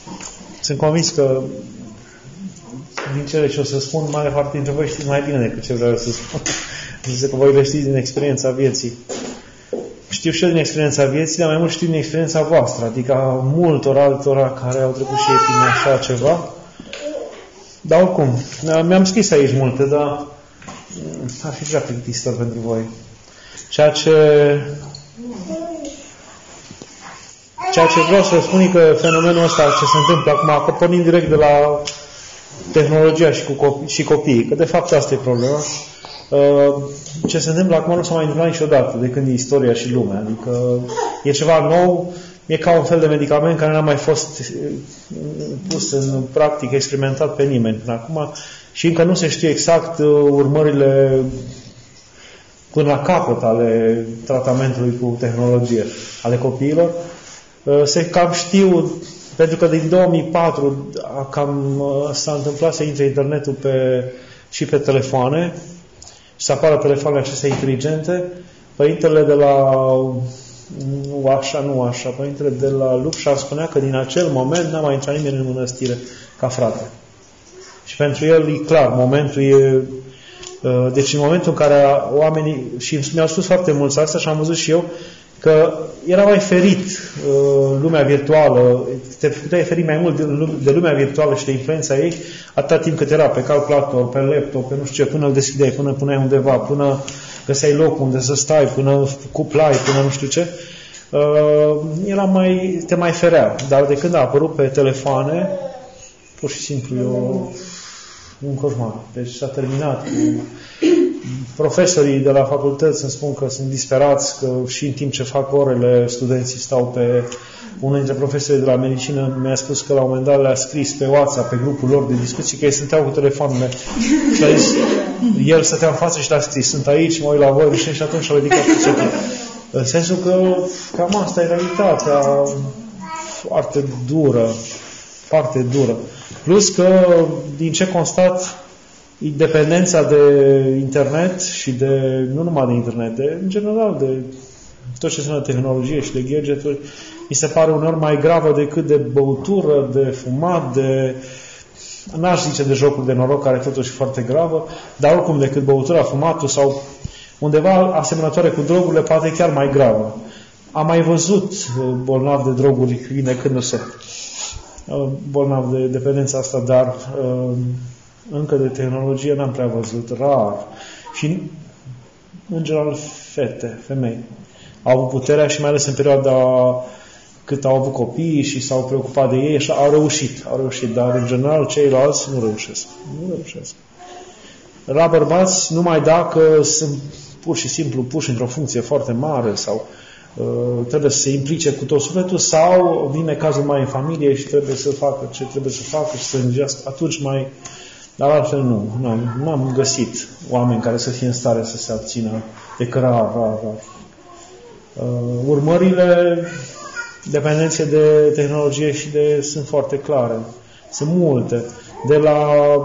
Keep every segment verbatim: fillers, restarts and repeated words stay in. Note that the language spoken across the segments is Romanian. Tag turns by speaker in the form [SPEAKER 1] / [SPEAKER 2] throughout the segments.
[SPEAKER 1] sunt convins că din cele ce o să spun, mare parte dintre voi știți mai bine decât ce vreau să spun. Zice că voi le știți din experiența vieții. Știu și eu din experiența vieții, dar mai mult știu din experiența voastră, adică multor altora care au trecut și ei prin așa ceva. Dar oricum, mi-am scris aici multe, dar ar fi prea plictisitor pentru voi. Ceea ce ceea ce vreau să spun e că fenomenul ăsta ce se întâmplă acum, pornind direct de la tehnologia și, cu copii, și copiii, că de fapt asta e problema. Ce se întâmplă acum nu s-a mai întâmplat niciodată de când e istoria și lumea. Adică e ceva nou, e ca un fel de medicament care n-a mai fost pus în practic, experimentat pe nimeni până acum și încă nu se știe exact urmările până la capăt ale tratamentului cu tehnologie ale copiilor. Se cam știu, pentru că din două mii patru cam s-a întâmplat să intre internetul pe, și pe telefoane și să apară telefoanele acestea inteligente. Părintele de la nu așa, nu așa, părintele de la Lupșa spunea că din acel moment n-a mai intrat nimeni în mănăstire ca frate. Și pentru el e clar, momentul e deci în momentul în care oamenii, și mi-au spus foarte mulți asta și am văzut și eu, că era mai ferit uh, lumea virtuală, te puteai feri mai mult de, de lumea virtuală și de influența ei, atâta timp cât era pe calculator, pe laptop, pe nu știu ce, până îl deschideai, până puneai undeva, până găseai loc unde să stai, până cuplai, până nu știu ce, uh, era mai, te mai ferea. Dar de când a apărut pe telefoane, pur și simplu e o, un coșmar. Deci s-a terminat cu... Profesorii de la facultăți îmi spun că sunt disperați, că și în timp ce fac orele, studenții stau pe... Unul dintre profesorii de la medicină mi-a spus că la un moment dat le-a scris pe WhatsApp, pe grupul lor de discuții, că ei stăteau cu telefoanele. Și a zis, el stătea în față și le-a scris, sunt aici, mă uit la voi, și atunci a ridicat cuțetul. În sensul că cam asta e realitatea foarte dură, foarte dură. Plus că, din ce constat, dependența de internet și de, nu numai de internet, de, în general, de tot ce înseamnă tehnologie și de gadgeturi, mi se pare uneori mai gravă decât de băutură, de fumat, de... N-aș zice de jocuri de noroc, care totuși e foarte gravă, dar oricum decât băutura, fumatul sau undeva asemănătoare cu drogurile, poate chiar mai gravă. Am mai văzut bolnavi de droguri vinecându-se, bolnavi de dependența asta, dar încă de tehnologie n-am prea văzut, rar. Și, în general, fete, femei, au avut puterea și mai ales în perioada cât au avut copii și s-au preocupat de ei, așa, au reușit, au reușit, dar, în general, ceilalți nu reușesc. Nu reușesc. La bărbați, numai dacă sunt pur și simplu puși într-o funcție foarte mare sau uh, trebuie să se implice cu tot sufletul sau vine cazul mai în familie și trebuie să facă ce trebuie să facă și să îngească, atunci mai... Dar altfel nu. N-am, n-am găsit oameni care să fie în stare să se abțină de rar, rar, rar. Uh, urmările dependenței de tehnologie și de sunt foarte clare. Sunt multe. De la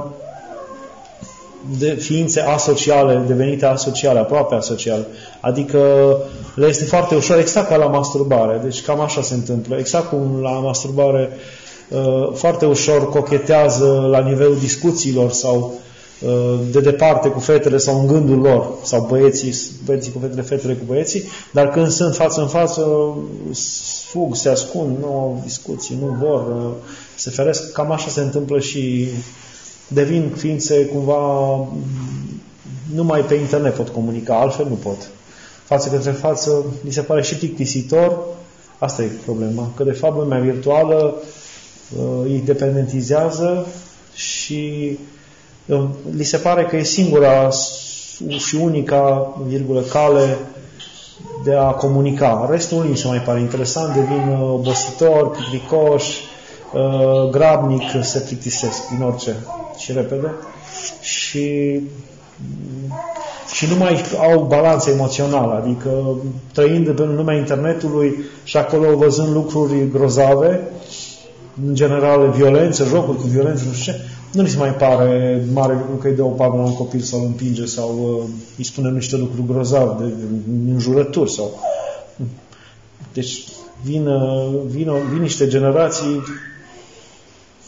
[SPEAKER 1] de ființe asociale, devenite asociale, aproape asociale. Adică le este foarte ușor, exact ca la masturbare. Deci cam așa se întâmplă. Exact cum la masturbare foarte ușor cochetează la nivelul discuțiilor sau de departe cu fetele sau în gândul lor, sau băieții, băieții cu fetele, fetele cu băieții, dar când sunt față în față fug, se ascund, nu au discuții, nu vor, se feresc. Cam așa se întâmplă și devin ființe cumva numai pe internet pot comunica, altfel nu pot. Față către față, mi se pare și plictisitor, asta e problema, că de fapt lumea virtuală îi dependentizează și li se pare că e singura și unica, virgulă, cale de a comunica. Restul nu se mai pare interesant, devin obositori, plicticoși, grabnic, se plictisesc din orice și repede și și nu mai au balanță emoțională, adică trăind în lumea internetului și acolo văzând lucruri grozave, în general violență, jocuri cu violență, nu știu ce, nu li se mai pare mare lucru că îi dă o palmă la un copil sau îl împinge sau uh, îi spune niște lucruri grozave, de, de înjurături sau... Deci vin, uh, vin, vin niște generații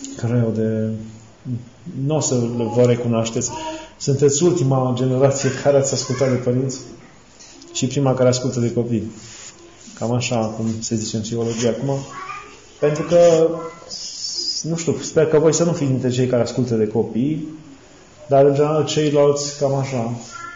[SPEAKER 1] greu de... Nu o să vă recunoașteți. Sunteți ultima generație care ați ascultat de părinți și prima care ascultă de copii. Cam așa, cum se zice în psihologie acum. Pentru că, nu știu, sper că voi să nu fiți dintre cei care ascultă de copii, dar în general ceilalți cam așa.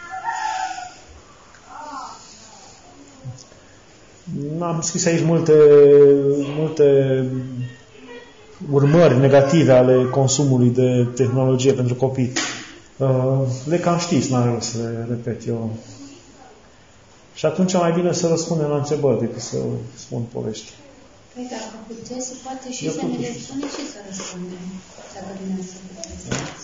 [SPEAKER 1] Am scris aici multe, multe urmări negative ale consumului de tehnologie pentru copii. Le cam știți, n-are rost să le repet eu. Și atunci mai bine să răspundem la întrebări decât să spun povești.
[SPEAKER 2] Păi dacă puteți, se poate și eu să ne răspundem și să răspundem. Dacă bine să puteți.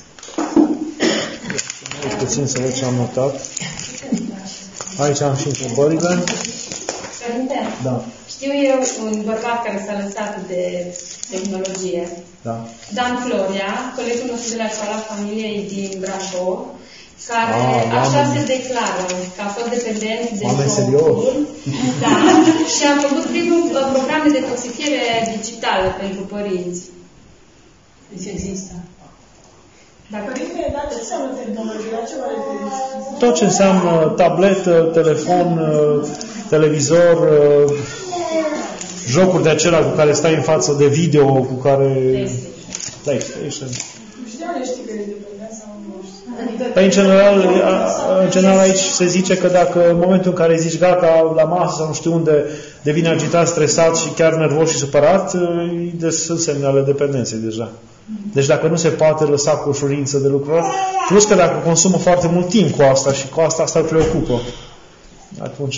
[SPEAKER 1] Mai puțin să văd ce am notat. Aici am și întrebările.
[SPEAKER 3] Părinte,
[SPEAKER 1] da.
[SPEAKER 3] Știu eu un bărbat care s-a lăsat de tehnologie.
[SPEAKER 1] Da.
[SPEAKER 3] Dan Floria, colegul nostru de la școala familiei din Brașov, care
[SPEAKER 1] ah,
[SPEAKER 3] așa
[SPEAKER 1] oameni.
[SPEAKER 3] se declară că a fost dependent de
[SPEAKER 1] jocuri.
[SPEAKER 3] Da, și a făcut primul program de detoxifiere digitală pentru părinți.
[SPEAKER 2] Deci există.
[SPEAKER 3] Dacă
[SPEAKER 4] Părinte, dar ce înseamnă tehnologie? La ce vă referiți?
[SPEAKER 1] Tot ce înseamnă tabletă, telefon, televizor, jocuri de acelea cu care stai în față, de video, cu care... PlayStation.
[SPEAKER 4] Și de unde știi că e dependent sau nu știu?
[SPEAKER 1] Păi, în general, în general aici se zice că dacă în momentul în care zici gata la masă sau nu știu unde devine agitat, stresat și chiar nervos și supărat, sunt semnale dependenței deja. Deci dacă nu se poate lăsa cu ușurință de lucruri, plus că dacă consumă foarte mult timp cu asta și cu asta, asta îl preocupă, atunci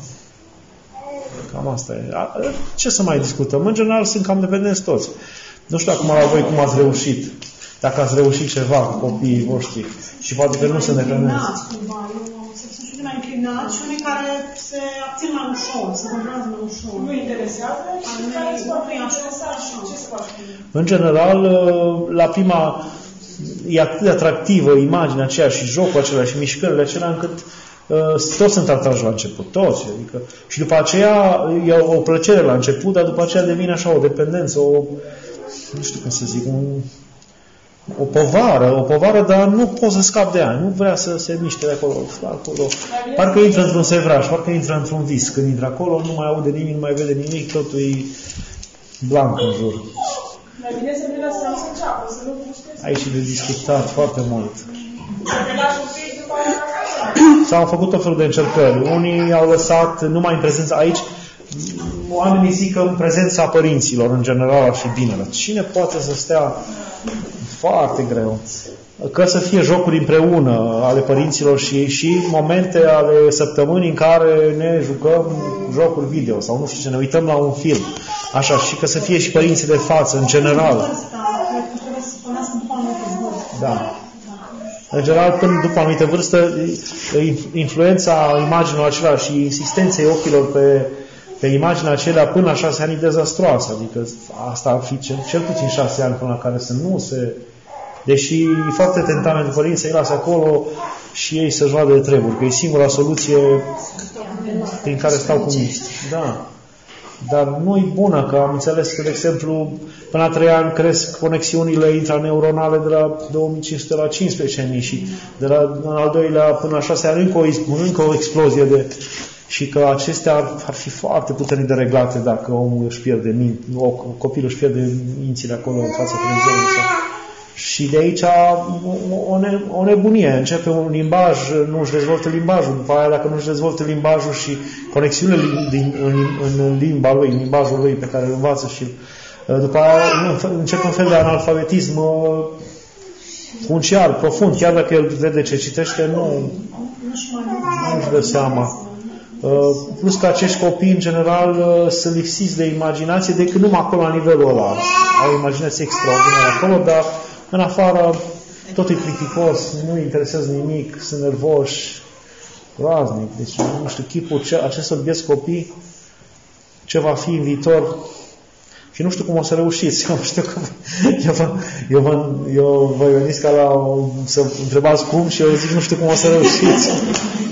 [SPEAKER 1] cam asta e. Ce să mai discutăm? În general sunt cam dependenți toți. Nu știu acum la voi cum ați reușit. Dacă ați reușit ceva cu copiii voștri și poate că nu sunt dependenți.
[SPEAKER 4] Sunt și mai înclinați și unii care se abțin mai ușor, se controlează mai ușor. Nu interesează și care se poate interesa așa. Ce se face?
[SPEAKER 1] În general, la prima e atât de atractivă imaginea aceea și jocul acela și mișcările acelea încât uh, toți sunt atrași la început, toți. Adică, și după aceea e o, o plăcere la început, dar după aceea devine așa o dependență, o, nu știu cum să zic, un, o povară, o povară, dar nu poți să scapi de ea, nu vrea să se miște de acolo, acolo. Parcă intră într-un sevraj, parcă intră într-un vis. Când intră acolo, nu mai aude nimic, nu mai vede nimic, totul e blanc în jur.
[SPEAKER 4] Mai bine să ne lăsăm să înceapă, să nu pușteți.
[SPEAKER 1] Aici e de discutat foarte mult.
[SPEAKER 4] Să lași un pic după aia.
[SPEAKER 1] S-au făcut tot felul de încercări. Unii au lăsat numai în prezența aici. Oamenii zic că în prezența părinților, în general, ar fi binele. Cine poate să stea foarte greu? Că să fie jocuri împreună ale părinților și, și momente ale săptămânii în care ne jucăm jocuri video sau nu știu ce, ne uităm la un film. Așa, și că să fie și părinții de față, în general. Da. În general, până după o anumită vârstă, influența imaginilor acelea și insistenței ochilor pe, pe imaginea acelea până la șase ani e dezastroasă. Adică asta ar fi cel, cel puțin șase ani până la care să nu se... Deși e foarte tentat pentru părinți să-i lasă acolo și ei să-și vadă de treburi, că e singura soluție prin care stau cu mine. Da. Dar nu e bună, că am înțeles că, de exemplu, până la trei ani cresc conexiunile intraneuronale de la două mii cinci sute la cincisprezece mii și de la în al doilea până la șase ani încă o, încă o explozie de... Și că acestea ar, ar fi foarte puternic de reglate dacă omul își pierde minți, copilul își pierde mințile acolo în fața televizorului. Și de aici o, ne, o nebunie. Începe un limbaj, nu își dezvoltă limbajul. După aia, dacă nu își dezvoltă limbajul și conexiunile din, în, în limba lui, în limbajul lui pe care îl învață și după aia începe un fel de analfabetism funciar, profund. Chiar dacă el vede ce citește, nu, nu își dă seama. Plus că acești copii, în general, sunt lipsiți de imaginație decât numai acolo, la nivelul ăla. Au imaginație extraordinară acolo, dar în afară tot e plicticos, nu interesează nimic, sunt nervoși, groaznic. Deci, nu știu, chipul acestor bieți copii, ce va fi în viitor, și nu știu cum o să reușiți. Eu știu că eu vă, eu vă, eu vă veniți ca la o, să întrebați cum și eu zic nu știu cum o să reușiți.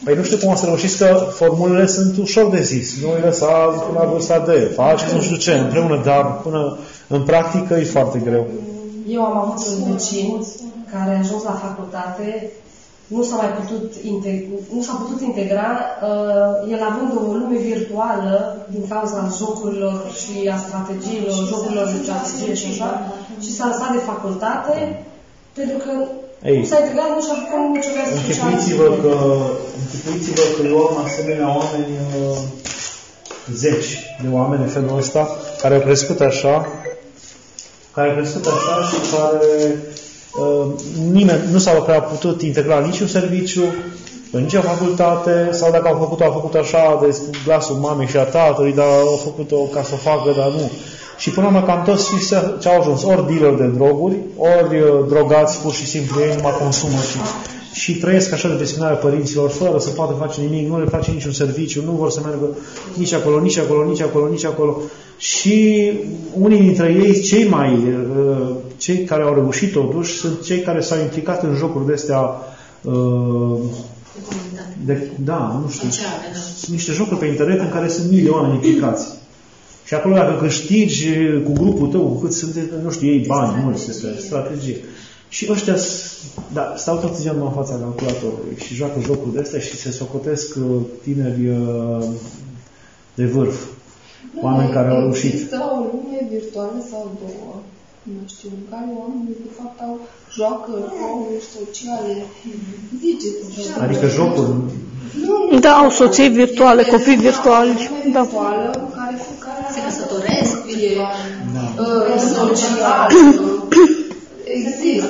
[SPEAKER 1] Păi nu știu cum o să reușiți că formulele sunt ușor de zis. Nu îi lăsa până la vârsta de, faceți nu știu ce, împreună, dar până în practică e foarte greu.
[SPEAKER 5] Eu am avut un vecin care a ajuns la facultate, nu s-a mai putut integra, nu s-a putut integra, uh, el având o lume virtuală din cauza jocurilor și a strategiilor, jocurilor de strategie și așa, și s-a lăsat de facultate pentru că Ei, nu s-a integrat, nu și-a făcut nicio viață socială.
[SPEAKER 1] Închipuiți-vă că, închipuiți-vă că eu am asemenea oameni, uh, zeci de oameni de felul ăsta, care au crescut așa, care au crescut așa și care uh, nimeni nu s-au prea putut integra niciun serviciu, în nicio facultate, sau dacă au făcut-o, au făcut așa de glasul mamei și a tatălui, dar au făcut-o ca să o facă, dar nu. Și până la urmă cam toți ce au ajuns, ori dealer de droguri, ori uh, drogați, pur și simplu, ei numai consumă și, și trăiesc așa de presiunea părinților, fără să poată face nimic, nu le place niciun serviciu, nu vor să meargă nici acolo, nici acolo, nici acolo, nici acolo. Și unii dintre ei, cei mai, uh, cei care au reușit totuși, sunt cei care s-au implicat în jocuri de astea, uh, de, da, nu știu, sunt niște jocuri pe internet în care sunt mii de oameni implicați. Și acolo dacă câștigi cu grupul tău, cu cât sunt, nu știu, ei bani mulți, este strategie. Și ăștia da, stau tot ziua în fața calculatorului și joacă jocuri de astea și se socotesc tineri de vârf. Oameni care au reușit.
[SPEAKER 6] Există o lume virtuală sau două, nu știu, în care oamenii de fapt au joacă roluri sociale. Ziceți,
[SPEAKER 1] adică jocuri.
[SPEAKER 7] Da, au soții virtuale, copii virtuali. Da.
[SPEAKER 6] Care, care
[SPEAKER 2] se căsătoresc virtual.
[SPEAKER 1] Da.
[SPEAKER 6] Social. Există.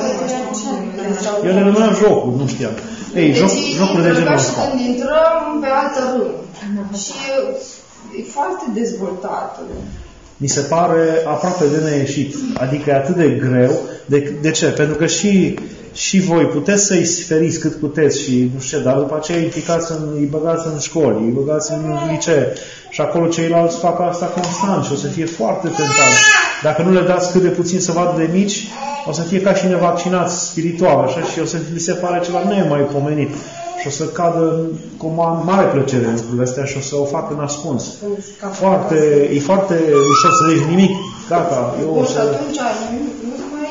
[SPEAKER 1] Eu le numeam jocuri, nu știam. Ei,
[SPEAKER 6] deci,
[SPEAKER 1] joc, jocuri de genul ăsta.
[SPEAKER 6] Când intrăm pe altă rând. Și e foarte dezvoltată.
[SPEAKER 1] Mi se pare aproape de neieșit. Adică e atât de greu. De, de ce? Pentru că și, și voi puteți să-i feriți cât puteți și nu știu ce, dar după aceea implicați în, îi băgați în școli, îi băgați în licee și acolo ceilalți fac asta constant și o să fie foarte tentant. Dacă nu le dați cât de puțin să vadă de mici, o să fie ca și nevaccinați spiritual, așa, și o să li se pare ceva nemaipomenit. Și o să cadă cu mare plăcere lucrurile astea și o să o facă în ascuns. Foarte, e foarte ușor să zici nimic, gata. Eu o să...
[SPEAKER 6] Și atunci nu mai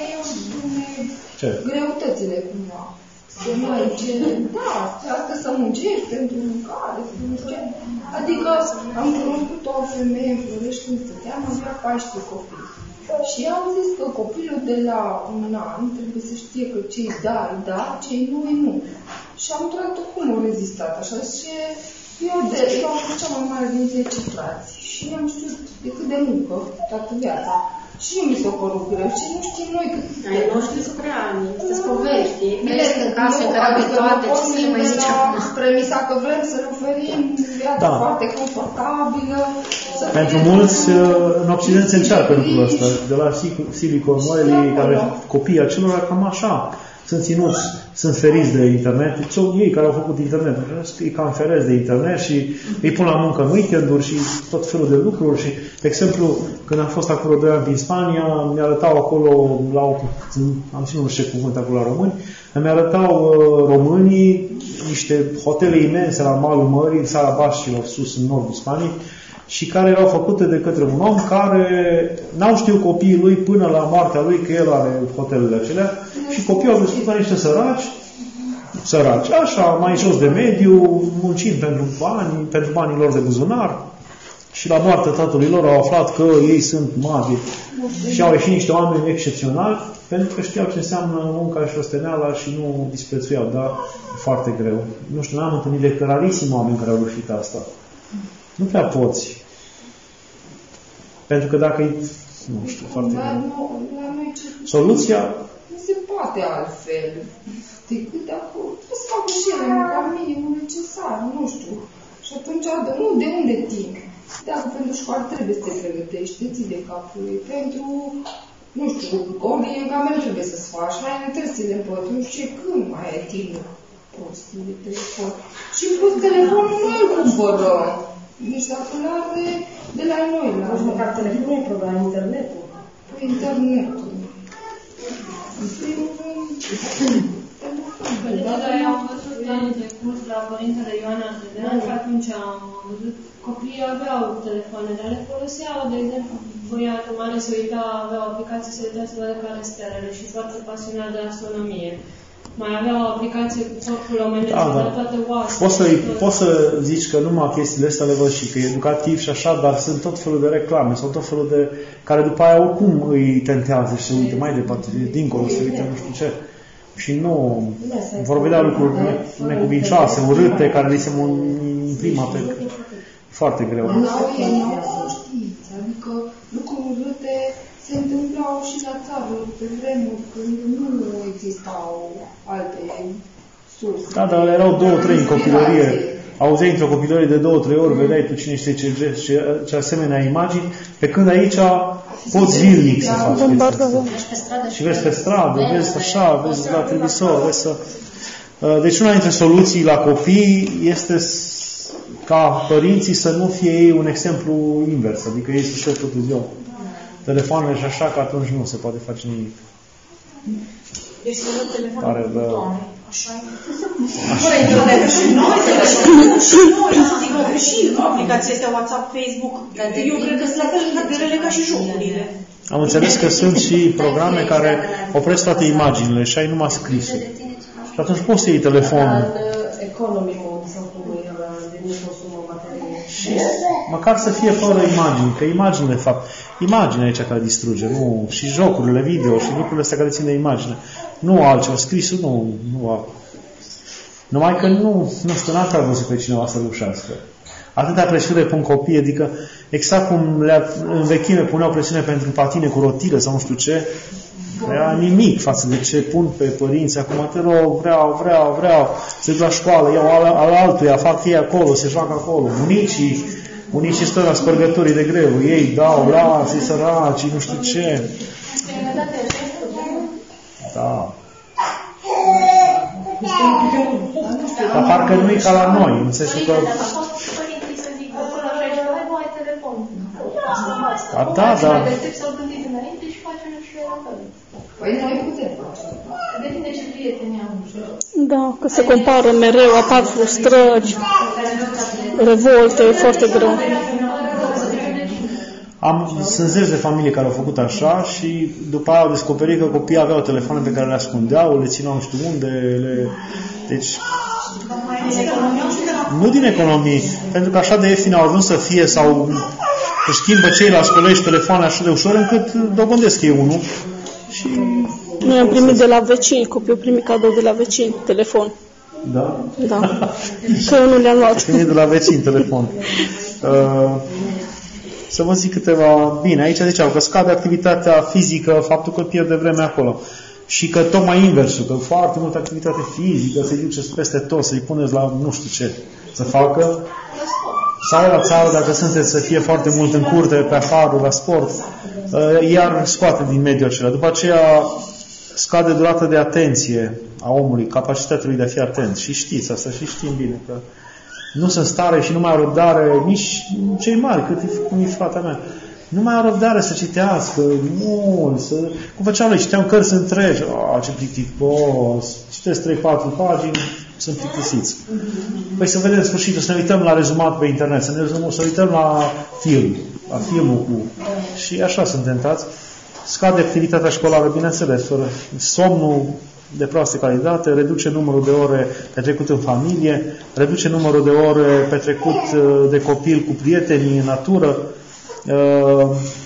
[SPEAKER 6] e greutățile cumva. Să mai ce, da, asta să muncești pentru mâncare, adică am cunoscut o femeie în Florești când stăteam, avea paisprezece copii. Și au zis că copilul de la un an trebuie să știe că cei da, da, cei nu, nu. Și am întrebat-o cum au rezistat așa și eu, de, eu am fost cea mai mare din zece frați și am știut de cât de muncă toată viața. Și nu mi s-a părut greu și nu știm noi cât...
[SPEAKER 2] Ai noștri sunt prea ani, este povești, cresc în casă, în care avem toate, ce să le mai zice acum.
[SPEAKER 6] Premisa că vrem să le oferim viața da. foarte confortabilă.
[SPEAKER 1] Pentru mulți, în Occident se încearcă lucrul ăsta. De la Silicon Valley, care copiii acelora, cam așa. Sunt ținuți, sunt feriți de internet. Sunt ei care au făcut internet. Îi cam feresc de internet și îi pun la muncă în weekenduri și tot felul de lucruri. Și, de exemplu, când am fost acolo doi ani din Spania, mi-arătau acolo, la, am ținut nu știu ce cuvânt acolo la români, mi arătau uh, românii niște hotele imense la malul mării, în Sala Baștilor, sus în nordul Spaniei, și care erau făcute de către un om care n-au știut copiii lui până la moartea lui că el are hotelele acelea și copiii au crescut ca niște săraci, săraci, așa, mai jos de mediu, muncind pentru bani, pentru banii lor de buzunar și la moartea tatălui lor au aflat că ei sunt maghi și au ieșit niște oameni excepționali pentru că știau ce înseamnă munca și osteneala și nu disprețuiau, dar e foarte greu. Nu știu, n-am întâlnit de rarisimi oameni care au reușit asta. Nu prea poți. Pentru că dacă e, nu știu, foarte
[SPEAKER 6] la,
[SPEAKER 1] greu.
[SPEAKER 6] nu, la noi ce
[SPEAKER 1] Soluția?
[SPEAKER 6] Nu se poate altfel. Decât dacă trebuie să facă și ele măcar minimul necesar, nu știu. Și atunci, nu, de unde timp? Dacă pentru școală trebuie să te pregătești, te ții de capul ei. Pentru, nu știu, ordine în cameră trebuie să-ți faci, mai trebuie să le împăt, nu știu ce, când mai ai timp prostii de telefon. Și plus telefonul nu îl cumpărăm. Deci dacă l-are de la noi.
[SPEAKER 5] Nici măcar telefonul e problema, internetul.
[SPEAKER 6] Păi internetul. În primul rând,
[SPEAKER 3] Da, dar eu am văzut
[SPEAKER 5] anul trecut la Părintele Ioan Ardedean, că atunci am văzut copiii aveau telefoane, dar le foloseau, de exemplu, voia mare se uita, aveau aplicații, se uita să vadă care stelele și foarte pasionat de astronomie. Mai avea o aplicație cu corpul omenesc, da, da. Toate oasele.
[SPEAKER 1] Poți să, poți să zici că numai chestiile astea le văd și că e educativ și așa, dar sunt tot felul de reclame sau tot felul de... care după aia oricum îi tentează și se uită mai departe, dincolo, se uită nu știu ce. Și nu vor vedea lucruri necuvincioase, urâte, care li se imprimă pe... Foarte greu.
[SPEAKER 6] Nu au știți, adică lucruri urâte se întâmplau și la țară, pe vremuri, când nu existau alte surse.
[SPEAKER 1] Da, dar erau două, trei în copilărie. Auzeai într-o copilărie de două, trei ori, vedeai tu cine știe ce, ce, ce asemenea imagini, pe când aici poți zilnic să faci chestia. Și vezi pe stradă, vezi așa, vezi la televizor, vezi să... Deci una dintre soluții la copii este ca părinții să nu fie ei un exemplu invers, adică ei să-și tot ziua telefoanele și așa, că atunci nu se poate face nimic.
[SPEAKER 4] Deci să văd telefonul
[SPEAKER 1] Pare,
[SPEAKER 4] cu
[SPEAKER 1] da.
[SPEAKER 4] butoane. Așa e. Și noi, și noi, adică și aplicația astea WhatsApp, Facebook, eu cred că sunt la fel de rele ca și jocurile.
[SPEAKER 1] Am înțeles că sunt și programe care opresc toate imaginile și ai numai scrisul. Și atunci poți să iei telefonul.
[SPEAKER 5] Economy mode sau cum e de nu consumă baterie.
[SPEAKER 1] Și măcar să fie fără imagini, că imaginile fac. Imaginea aici care distruge, nu, și jocurile video și lucrurile astea care țin de imagine. Nu altceva, scrisul nu, nu alt. Numai că nu, nu știu, n-am prea văzut pe cineva să reușească. Atâta presiune pun copii, adică exact cum le în vechime puneau presiune pentru patine cu rotile sau nu știu ce, era nimic față de ce pun pe părinți. Acum te rog, vreau, vreau, vreau, se duc la școală, iau al, al altuia, fac ei acolo, se joacă acolo. Bunicii, bunicii stă la spărgătorii de greu, ei dau, lasă, ei săraci, nu știu ce. Da. Dar parcă nu e ca la noi, în sensul că... Da, da, da.
[SPEAKER 6] Păi noi putem.
[SPEAKER 2] Depinde ce prieteni am.
[SPEAKER 7] Da, că se compară mereu, apar frustrări, revolte, e foarte greu.
[SPEAKER 1] Am, sunt zeci de familii care au făcut așa și după aia au descoperit că copiii aveau telefoane pe care le ascundeau, le țineau nu știu unde, le... Deci... Nu din economii, pentru că așa de ieftin au ajuns să fie sau își schimbă ceilalți colegi telefoane așa de ușor încât dobândesc ei unul. Și...
[SPEAKER 7] Noi am primit de la vecini, copiii au primit cadou de la vecini, telefon.
[SPEAKER 1] Da?
[SPEAKER 7] Da. Că eu nu le-am luat.
[SPEAKER 1] Am primit de la vecini telefon. Uh, să vă zic câteva... Bine, aici ziceau că scade activitatea fizică, faptul că pierde vreme acolo. Și că tocmai inversul, că foarte multă activitate fizică, să-i duceți peste tot, să-i puneți la nu știu ce să facă. Sau la țară, dacă sunteți să fie foarte mult în curte, pe afară, la sport, iar scoate din mediul acela. După aceea scade durata de atenție a omului, capacitatea lui de a fi atent. Și știți asta, și știm bine că nu sunt stare și nu mai au răbdare nici cei mari, cât e, cum e fata mea. Nu mai au răbdare să citească mult, să... Cum făceam noi, citeam cărți întregi. Ah, ce plicticos! Citesc trei patru pagini, sunt plictisiți. Păi să vedem sfârșitul, să ne uităm la rezumat pe internet, să ne rezumăm, să uităm la film, la filmul cu... Și așa sunt tentați. Scade activitatea școlară, bineînțeles, fără somnul de proastă calitate, reduce numărul de ore petrecut în familie, reduce numărul de ore petrecut de copil cu prietenii în natură, Uh,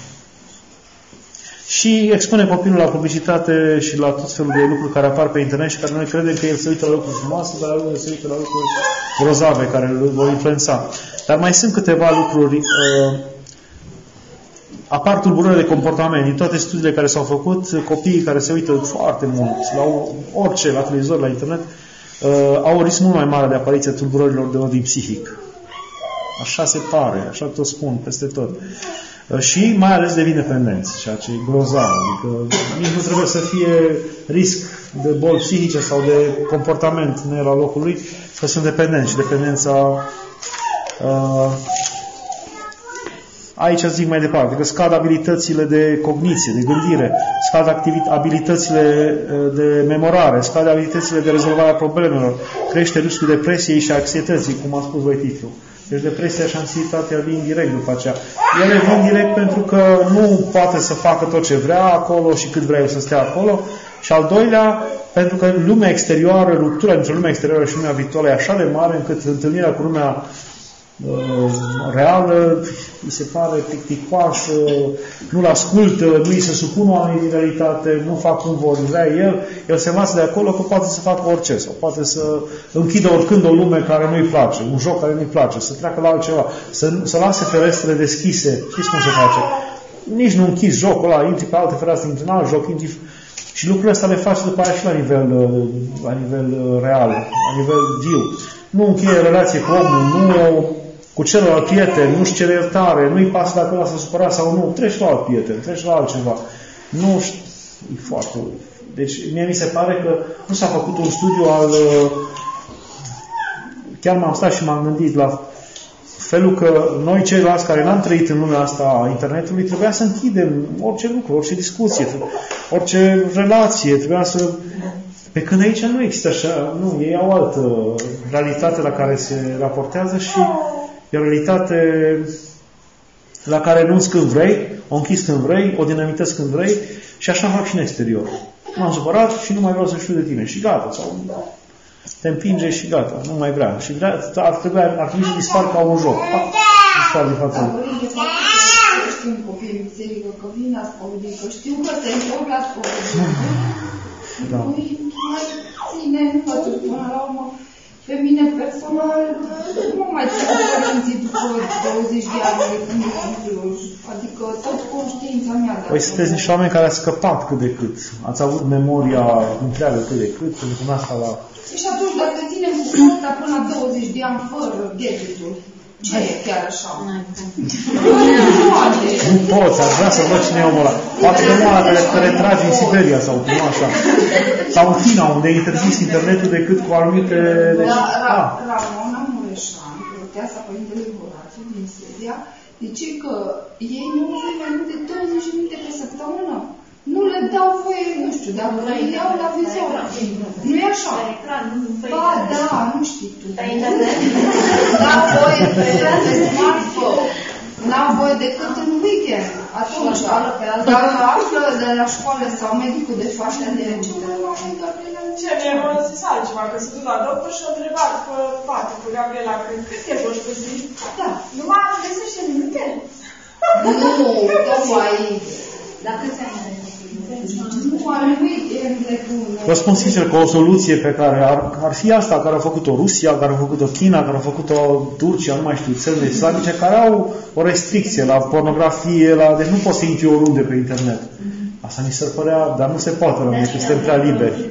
[SPEAKER 1] și expune copilul la publicitate și la tot felul de lucruri care apar pe internet și care noi credem că el se uită la lucruri frumoase, dar el se uită la lucruri grozave care îl vor influența. Dar mai sunt câteva lucruri. Uh, apar tulburări de comportament. Din toate studiile care s-au făcut, copiii care se uită foarte mult la orice, la televizor, la internet, uh, au un risc mult mai mare de apariție tulburărilor de ordin psihic. Așa se pare, așa tot spun peste tot. Și mai ales devin dependenți, ceea ce e grozav. Adică nici nu trebuie să fie risc de boli psihice sau de comportament nu la locul lui, că sunt dependenți. Și dependența uh, Aici zic mai departe, că scad abilitățile de cogniție, de gândire, scad abilitățile de memorare, scad abilitățile de rezolvare a problemelor, crește riscul depresiei și anxietății, cum a spus voi titlul. Deci depresia și anxietatea vin direct după aceea. Ele vin direct pentru că nu poate să facă tot ce vrea acolo și cât vrea eu să stea acolo. Și al doilea, pentru că lumea exterioară, ruptura dintre lumea exterioară și lumea virtuală e așa de mare încât întâlnirea cu lumea uh, reală îi se pare plicticoasă, nu-l ascultă, nu îi se supun oamenii din realitate, nu fac cum vor vrea el, el se învață de acolo că poate să facă orice sau poate să închidă oricând o lume care nu-i place, un joc care nu-i place, să treacă la altceva, să, să lase ferestrele deschise. Știți cum se face? Nici nu închizi jocul ăla, intri pe alte ferestre, intri în alt joc, intri... Și lucrurile astea le faci după aia și la nivel, la nivel real, la nivel viu. Nu încheie relație cu omul, nu cu celălalt prieten, nu-și cere iertare, nu-i pasă dacă ăla s-a supărat sau nu, treci la alt prieten, treci la altceva. Nu știu, e foarte... Deci mie mi se pare că nu s-a făcut un studiu al... Chiar m-am stat și m-am gândit la felul că noi ceilalți care n-am trăit în lumea asta a internetului trebuia să închidem orice lucru, orice discuție, orice relație, trebuia să... Pe când aici nu există așa, nu, ei au altă realitate la care se raportează și e o realitate la care nu-ți când vrei, o închizi când vrei, o dinamitezi când vrei și așa fac și în exterior. M-am supărat și nu mai vreau să știu de tine și gata, sau te împinge și gata, nu mai vrea. Și vrea, ar trebui, ar trebui să dispar ca un joc. Dispar de față.
[SPEAKER 6] Știu în copii în biserică că vin la spovedie, că știu că te întorc la spovedie. Da. Mai ține învățuri până la urmă. Pe mine personal nu mai trebuie părinții după douăzeci de ani de când eram curioși. Adică tot conștiința mea.
[SPEAKER 1] Păi sunteți niște oameni care ați scăpat cât de cât. Ați avut memoria întreagă cât de cât. Pentru că asta la...
[SPEAKER 6] Și atunci dacă ținem cu conta până la douăzeci de ani fără gadgetul, ce e chiar așa?
[SPEAKER 1] Nu poți, aș vrea să văd cine e omul ăla. Poate că nu care te retragi în Siberia sau cum așa. Sau în China, unde e interzis internetul decât cu anumite...
[SPEAKER 6] Ramona Mureșan, preoteasa Părintele Horațiu din Siberia, zice că ei nu au mai mult de douăzeci de minute pe săptămână. Nu le dau voie, nu știu, dacă le iau la vizor. Nu e așa? Ba, da, nu știi tu. N-au voie pe smartphone. N-au voie decât în weekend. Atunci, dacă află de la școală sau medicul de faște de recetele la oameni, Gabriela,
[SPEAKER 4] ce mi-e folosesc altceva, că se duc la doctor și o întrebat pe fată, cu Gabriela, cât e roși pe zi?
[SPEAKER 6] Da.
[SPEAKER 4] Nu mai găsește nimic.
[SPEAKER 6] Nu, tocmai...
[SPEAKER 2] Dar câți ani are?
[SPEAKER 1] Vă spun sincer că o soluție pe care ar, ar fi asta, care a făcut-o Rusia, care a făcut-o China, care a făcut-o Turcia, nu mai știu, țările islamice, care au o restricție la pornografie, la, deci nu poți să intri oriunde pe internet. Asta mi se părea, dar nu se poate rămâne, că suntem prea liberi.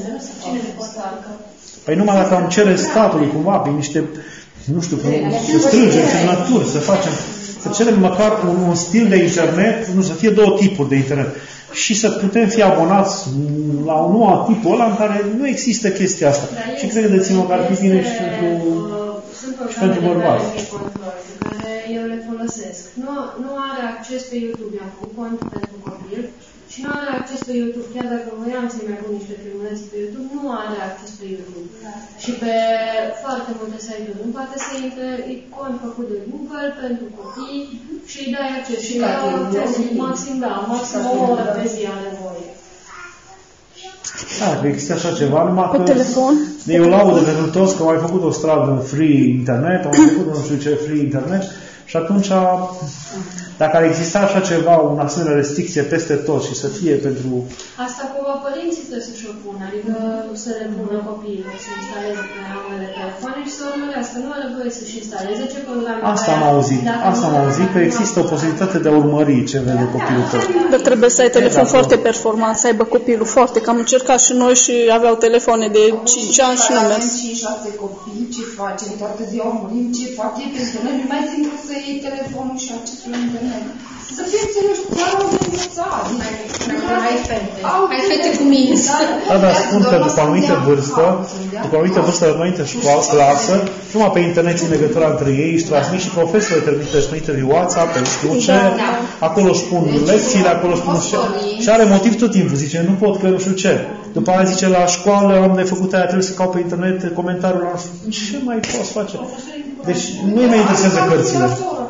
[SPEAKER 1] Păi numai dacă am cere statului cumva, prin niște, nu știu, să strângem semnături, să facem, să cerem măcar un, un stil de internet, nu să fie două tipuri de internet. Și să putem fi abonați la un nou tipul ăla în care nu există chestia asta. Și credeți-mă că ar fi bine și pentru, și pentru bărbați.
[SPEAKER 5] Care eu le folosesc. Nu, nu are acces pe YouTube, mi-am făcut cont pentru copil și nu are acces pe YouTube, chiar dacă voiam să-i mai pun niște filmulețe pe YouTube, nu are acces pe YouTube. Și pe foarte multe site-uri nu poate să intre, e cont făcut de Google pentru copii și îi dai acces. Și dau acces, maxim, da, maxim o oră pe zi are voie.
[SPEAKER 1] Da, că există așa ceva, numai că...
[SPEAKER 7] Pe telefon?
[SPEAKER 1] Eu laudă pentru toți că au mai făcut o stradă free internet, au mai făcut nu știu ce free internet și atunci, dacă ar exista așa ceva, o asemenea restricție peste tot și să fie pentru...
[SPEAKER 5] Asta cumva părinții trebuie să-și o pună, adică să le pună copiilor, să instaleze programele telefoane și să urmărească. Nu are voie să-și instaleze ce programe...
[SPEAKER 1] Asta am auzit, asta am auzit, că există o posibilitate de a urmări ce vede copilul tău.
[SPEAKER 7] Dar trebuie să ai telefon foarte performant, să aibă copilul foarte, că am încercat și noi și aveau telefoane de cinci ani și nu mers.
[SPEAKER 6] Avem cinci șase copii, ce facem? Toată ziua murim, ce fac ei pe internet? Nu mai simplu să iei telefonul și accesul la internet. Să fie înțeleși, chiar au de învățat.
[SPEAKER 3] hai fete. Hai fete cu minți.
[SPEAKER 1] Da, dar spun că după anumită vârstă, după anumită vârstă, înainte școală, clasă, numai pe internet țin legătura între ei, își transmit și profesorul trimite, își trimite de WhatsApp, pe știu ce, acolo își pun lecțiile, acolo își pun ce. Și are motiv tot timpul, zice, nu pot că nu știu ce. După aia zice, la școală am de făcut aia, trebuie să caut pe internet comentariul lor. Ce mai poți face? Deci nu mai interesează cărțile.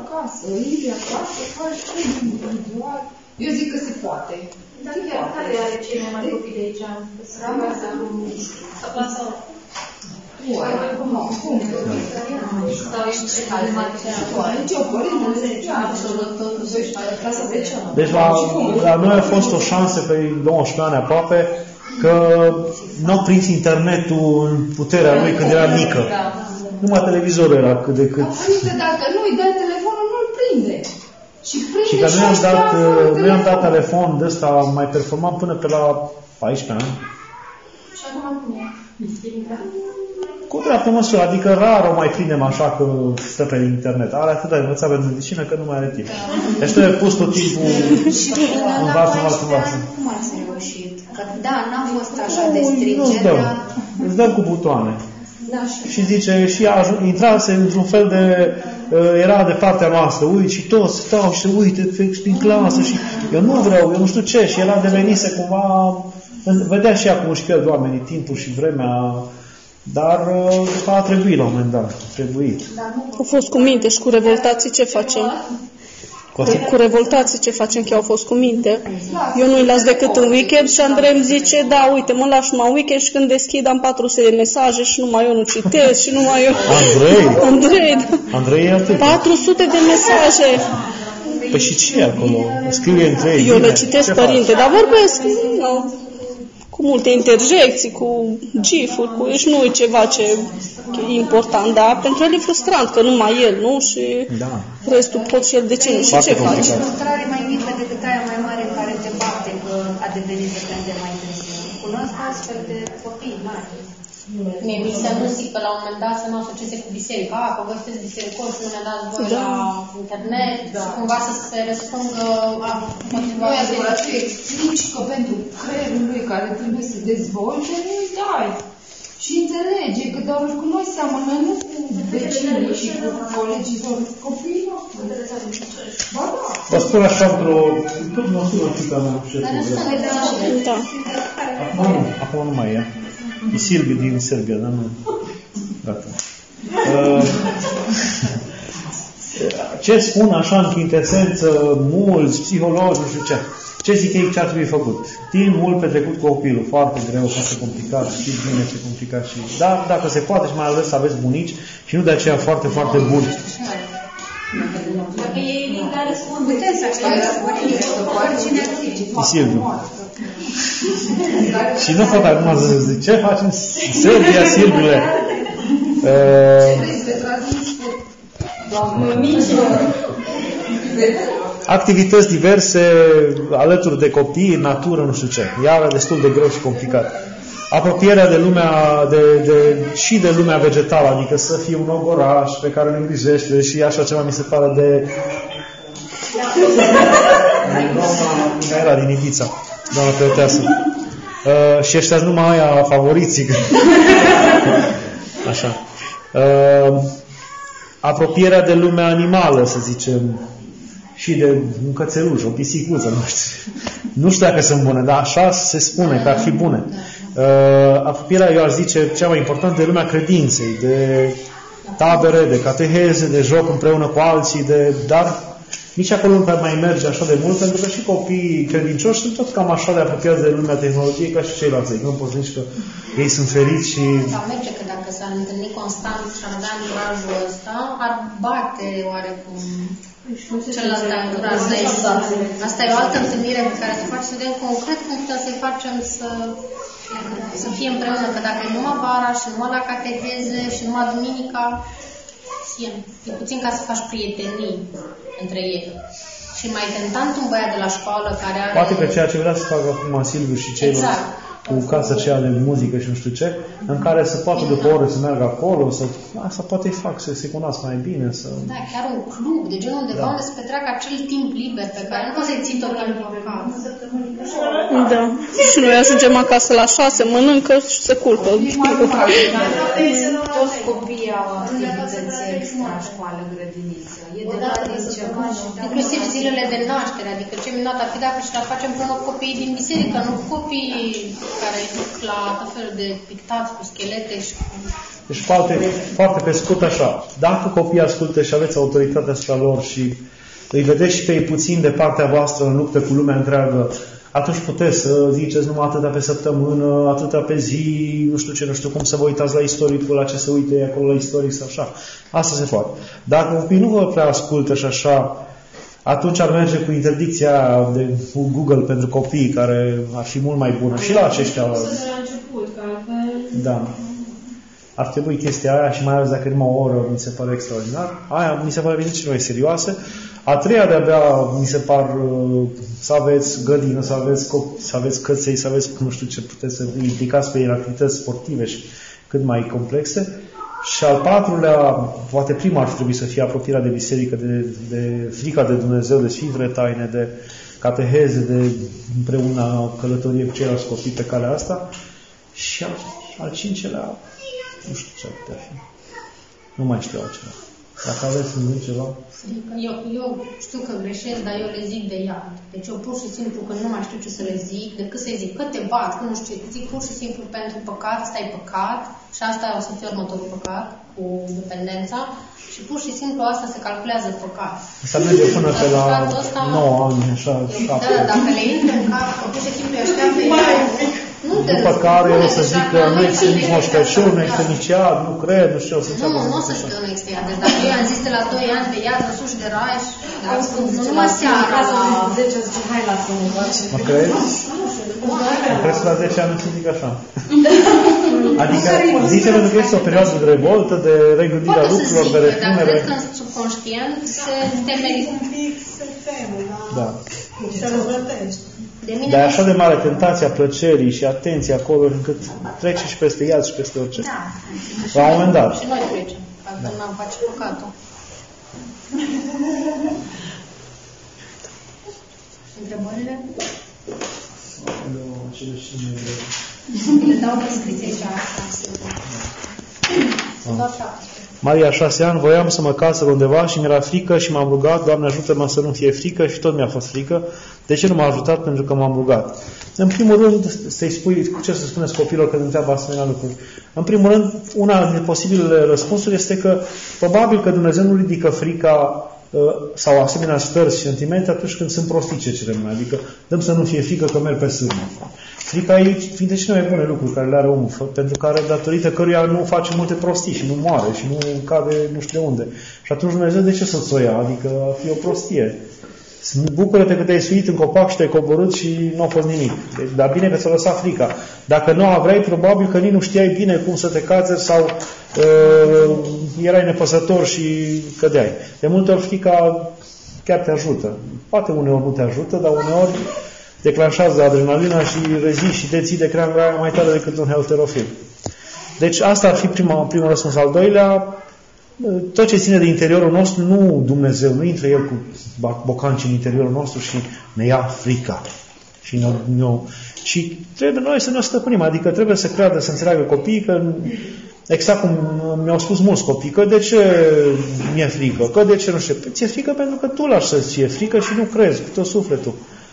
[SPEAKER 6] Eu zic că se poate.
[SPEAKER 3] Dar chiar care are cei mai mari copii de aici? Rama sau sau clasa opt?
[SPEAKER 6] Cum?
[SPEAKER 3] Sau ești
[SPEAKER 6] Nici o părinte, absolut, clasa zece.
[SPEAKER 1] Deci la, la noi a fost o șansă pe nouăsprezece ani aproape că nu au prins internetul în puterea lui când era mică. Numai televizorul era cât de cât.
[SPEAKER 6] Părinte, dacă nu îi dai telefonul, nu-l prinde. Și,
[SPEAKER 1] și că noi am dat, noi am dat telefon de ăsta mai performant până pe la paisprezece ani.
[SPEAKER 3] Și acum cum e?
[SPEAKER 1] Cu dreaptă măsură, adică rar o mai prindem așa că stă pe internet. Are atât de învățat pe medicină că nu mai are timp. Deci trebuie pus tot timpul învață, învață, învață.
[SPEAKER 2] Cum ați reușit? Că da, n-a fost așa de stricte, dar...
[SPEAKER 1] Îți dăm cu butoane.
[SPEAKER 2] Da,
[SPEAKER 1] și zice, și a intrase într-un fel de, uh, era de partea noastră, uite, și toți stau și se uite prin clasă și eu nu vreau, eu nu știu ce, și el a devenise cumva, vedea și ea cum își pierd oamenii timpul și vremea, dar uh, după a trebuit la un moment dat, a trebuit.
[SPEAKER 7] Au fost cu minte și cu revoltații ce facem? Cu, cu revoltații ce facem, că au fost cu minte. Eu nu-i las decât în weekend și Andrei îmi zice, da, uite, mă lași numai în weekend și când deschid am patru sute de mesaje și numai eu nu citesc și numai eu...
[SPEAKER 1] Andrei?
[SPEAKER 7] Andrei, da.
[SPEAKER 1] Andrei e atât.
[SPEAKER 7] patru sute de mesaje.
[SPEAKER 1] Păi și ce e acolo? Scrie între ei.
[SPEAKER 7] Eu le citesc, părinte, dar vorbesc, nu, cu multe interjecții, cu gif-uri, cu... deci nu e ceva ce e important, dar pentru el e frustrant, că numai el, nu? Și
[SPEAKER 1] da.
[SPEAKER 7] Restul pot și el de ce nu? Și ce faci?
[SPEAKER 2] Frustrare mai mică decât aia mai mare în care te bate că a devenit dependent mai târziu. Cunosc astfel de copii mari.
[SPEAKER 3] Mie mi se anunții că la un moment dat să nu asocieze cu biserica, că voi sunteți bisericoși, nu ne dați voi
[SPEAKER 7] da.
[SPEAKER 3] la internet, da. Și cumva să se răspundă a motivat.
[SPEAKER 6] Nu e adevărat, tu explici că pentru creierul lui care trebuie să dezvolte, nu-i dai. Și înțelege că doar cu noi seamănă, nu cu vecinii și cu colegii lor, copiii noștri. Ba da.
[SPEAKER 1] Vă spun așa într-o, tot măsură știu că am reușit.
[SPEAKER 7] Da.
[SPEAKER 1] Acum nu, acum nu mai e. E Silviu din Serbia, dar nu. Gata. Uh, ce spun așa în quintesență mulți psihologi, nu știu ce. Ce zic ei ce ar trebui făcut? Timp mult petrecut cu copilul, foarte greu, foarte complicat, știți bine ce complicat și... Dar dacă se poate și mai ales să aveți bunici și nu de aceea foarte, foarte buni.
[SPEAKER 3] Dacă ei din care spun,
[SPEAKER 2] puteți să
[SPEAKER 1] E Silviu. Și nu pot acum să zic, ce facem Serbia, Silviule? Activități diverse, alături de copii, natură, nu știu ce. Iară destul de greu și complicat. Apropierea de lumea, de, de, și de lumea vegetală, adică să fie un nou oraș pe care ne îngrijește și așa ceva mi se pare de... Doamna era din Ibița, doamna preoteasă. Uh, și ăștia numai aia favoriții. Așa. Uh, apropierea de lumea animală, să zicem, și de un cățeluș, o pisicuță, nu știu. Nu știu dacă sunt bune, dar așa se spune că ar fi bune. Uh, apropierea, eu aș zice, cea mai importantă de lumea credinței, de tabere, de cateheze, de joc împreună cu alții, de, dar nici acolo nu mai merge așa de mult, pentru că și copiii credincioși sunt tot cam așa de apropiați de lumea tehnologiei ca și ceilalți. Nu poți zici că ei sunt feriți și...
[SPEAKER 3] Da, merge că dacă s-ar întâlni constant și ar avea încurajul ăsta, ar bate oarecum celălalt încuraj. Asta e o altă întâlnire pe care se face să vedem concret cum putem să-i facem să, să fie împreună. Că dacă e numai vara și numai la cateheze și numai duminica, e puțin ca să faci prietenii între ei. Și mai tentant un băiat de la școală care are...
[SPEAKER 1] Poate că ceea ce vrea să facă acum Silviu și ceilalți, exact, cu casa aceea de muzică și nu știu ce, în care să poată după o oră să meargă acolo, să, asta poate îi fac să se cunoască mai bine. Să...
[SPEAKER 3] Da, chiar un club, de genul undeva da. Unde se petreacă acel timp liber pe care nu poți să-i ții tot timpul acasă.
[SPEAKER 7] Da. Și noi ajungem acasă la șase, mănâncă și se culcă.
[SPEAKER 2] Toți copiii au activități extra, școală, grădiniță. E de dat din ceva.
[SPEAKER 3] Inclusiv zilele de naștere, adică ce minunat ar fi dacă și la facem împreună cu copiii din biserică, nu copiii care duc la tot felul de pictați cu schelete și cu...
[SPEAKER 1] Deci foarte, foarte pe scurt așa, dacă copiii ascultă și aveți autoritatea asupra lor și îi vedeți și pe ei puțin de partea voastră în luptă cu lumea întreagă, atunci puteți să ziceți numai atâta pe săptămână, atâta pe zi, nu știu ce, nu știu cum, să vă uitați la istoricul, la ce se uite acolo la istoric sau așa. Asta se poate. Dacă copiii nu vă prea ascultă și așa, atunci ar merge cu interdicția de Google pentru copii, care ar fi mult mai bună. Și la aceștia... Da. Ar trebui chestia aia și mai ales dacă e numai o oră, mi se pare extraordinar. Aia mi se pare bine și noi serioase. A treia de-abia mi se par să aveți grădină, să aveți, să aveți căței, să aveți nu știu ce puteți să implicați pe ei în activități sportive și cât mai complexe. Și al patrulea, poate prima ar trebui să fie apropierea de biserică, de, de frica de Dumnezeu, de sfintele taine, de cateheze, de împreună călătorie cu ceilalți copii pe calea asta. Și al, al cincelea, nu știu ce ar putea fi. Nu mai știu altceva. Dacă aveți în gând ceva...
[SPEAKER 3] Eu, eu știu că greșesc, dar eu le zic de ea. Deci eu pur și simplu, când nu mai știu ce să le zic, decât să-i zic că te bat, că nu știu ce, zic pur și simplu pentru păcat, ăsta e păcat, și asta o să fie următorul păcat, cu dependența, și pur și simplu asta se calculează păcat.
[SPEAKER 1] Asta merge până pe la nouă ani, așa,
[SPEAKER 3] șapte. Da, dacă le intră în cap, că pur și simplu îi așteaptă ea.
[SPEAKER 1] După care o să zic că nu există nici Moș Crăciun, nu există nici iad, nu cred, nu știu, o să
[SPEAKER 3] Nu, nu o să știu că nu există iad. Deci dacă eu am zis de la doi ani de iad, vă de rai și nu numai seara la...
[SPEAKER 5] zece zice, hai lasă-ne, face.
[SPEAKER 1] Mă crezi? Mă crezi că la zece ani nu se zic așa. Adică zice pentru că este o perioadă de revoltă, de regândire a lucrurilor, de repunere.
[SPEAKER 3] Dar cred că în subconștient se temeri.
[SPEAKER 1] Da.
[SPEAKER 4] Se răvătește.
[SPEAKER 1] Dar e așa de mare tentația plăcerii și atenție acolo, încât trece și peste iad și peste orice.
[SPEAKER 3] Da.
[SPEAKER 1] La un moment dat.
[SPEAKER 3] Și noi trecem, dacă da. N-am face păcatul. Întrebările? Le dau pe scrisție și asta.
[SPEAKER 1] Maria, șase ani, voiam să mă casă undeva și mi-era frică și m-am rugat, Doamne ajută-mă să nu fie frică și tot mi-a fost frică. De ce nu m-a ajutat? Pentru că m-am rugat. În primul rând, să-i spui, ce să spuneți copilor când întreabă asemenea lucruri? În primul rând, una dintre posibilele răspunsuri este că probabil că Dumnezeu nu ridică frica sau asemenea stări și sentimente atunci când sunt prostii ce cerem noi. Adică dăm să nu fie frică că merg pe sârmă. Frica e fiind de cele mai bune lucruri care le are omul, pentru care, datorită căruia nu face multe prostii și nu moare și nu cade nu știu de unde. Și atunci Dumnezeu de ce să-ți o ia? Adică ar fi o prostie. Bucură-te că te-ai suit în copac și te-ai coborât și nu a fost nimic. Deci, dar bine că ți-a lăsat frica. Dacă nu aveai, probabil că nici nu știai bine cum să te cațeri sau uh, erai nepăsător și cădeai. De multe ori frica chiar te ajută. Poate uneori nu te ajută, dar uneori declanșează adrenalina și reziști și te ții de creanga mai tare decât un halterofil. Deci asta ar fi prima, primul răspuns. Al doilea, tot ce ține de interiorul nostru, nu Dumnezeu, nu intră El cu bocanci în interiorul nostru și ne ia frica. Și, ne, ne, și trebuie noi să ne stăpânim, adică trebuie să creadă, să înțeleagă copiii că, exact cum mi-au spus mulți copii, că de ce mi-e frică, că de ce nu știu. Ți-e frică pentru că tu lași să-ți fie frică și nu crezi cu tot sufletul.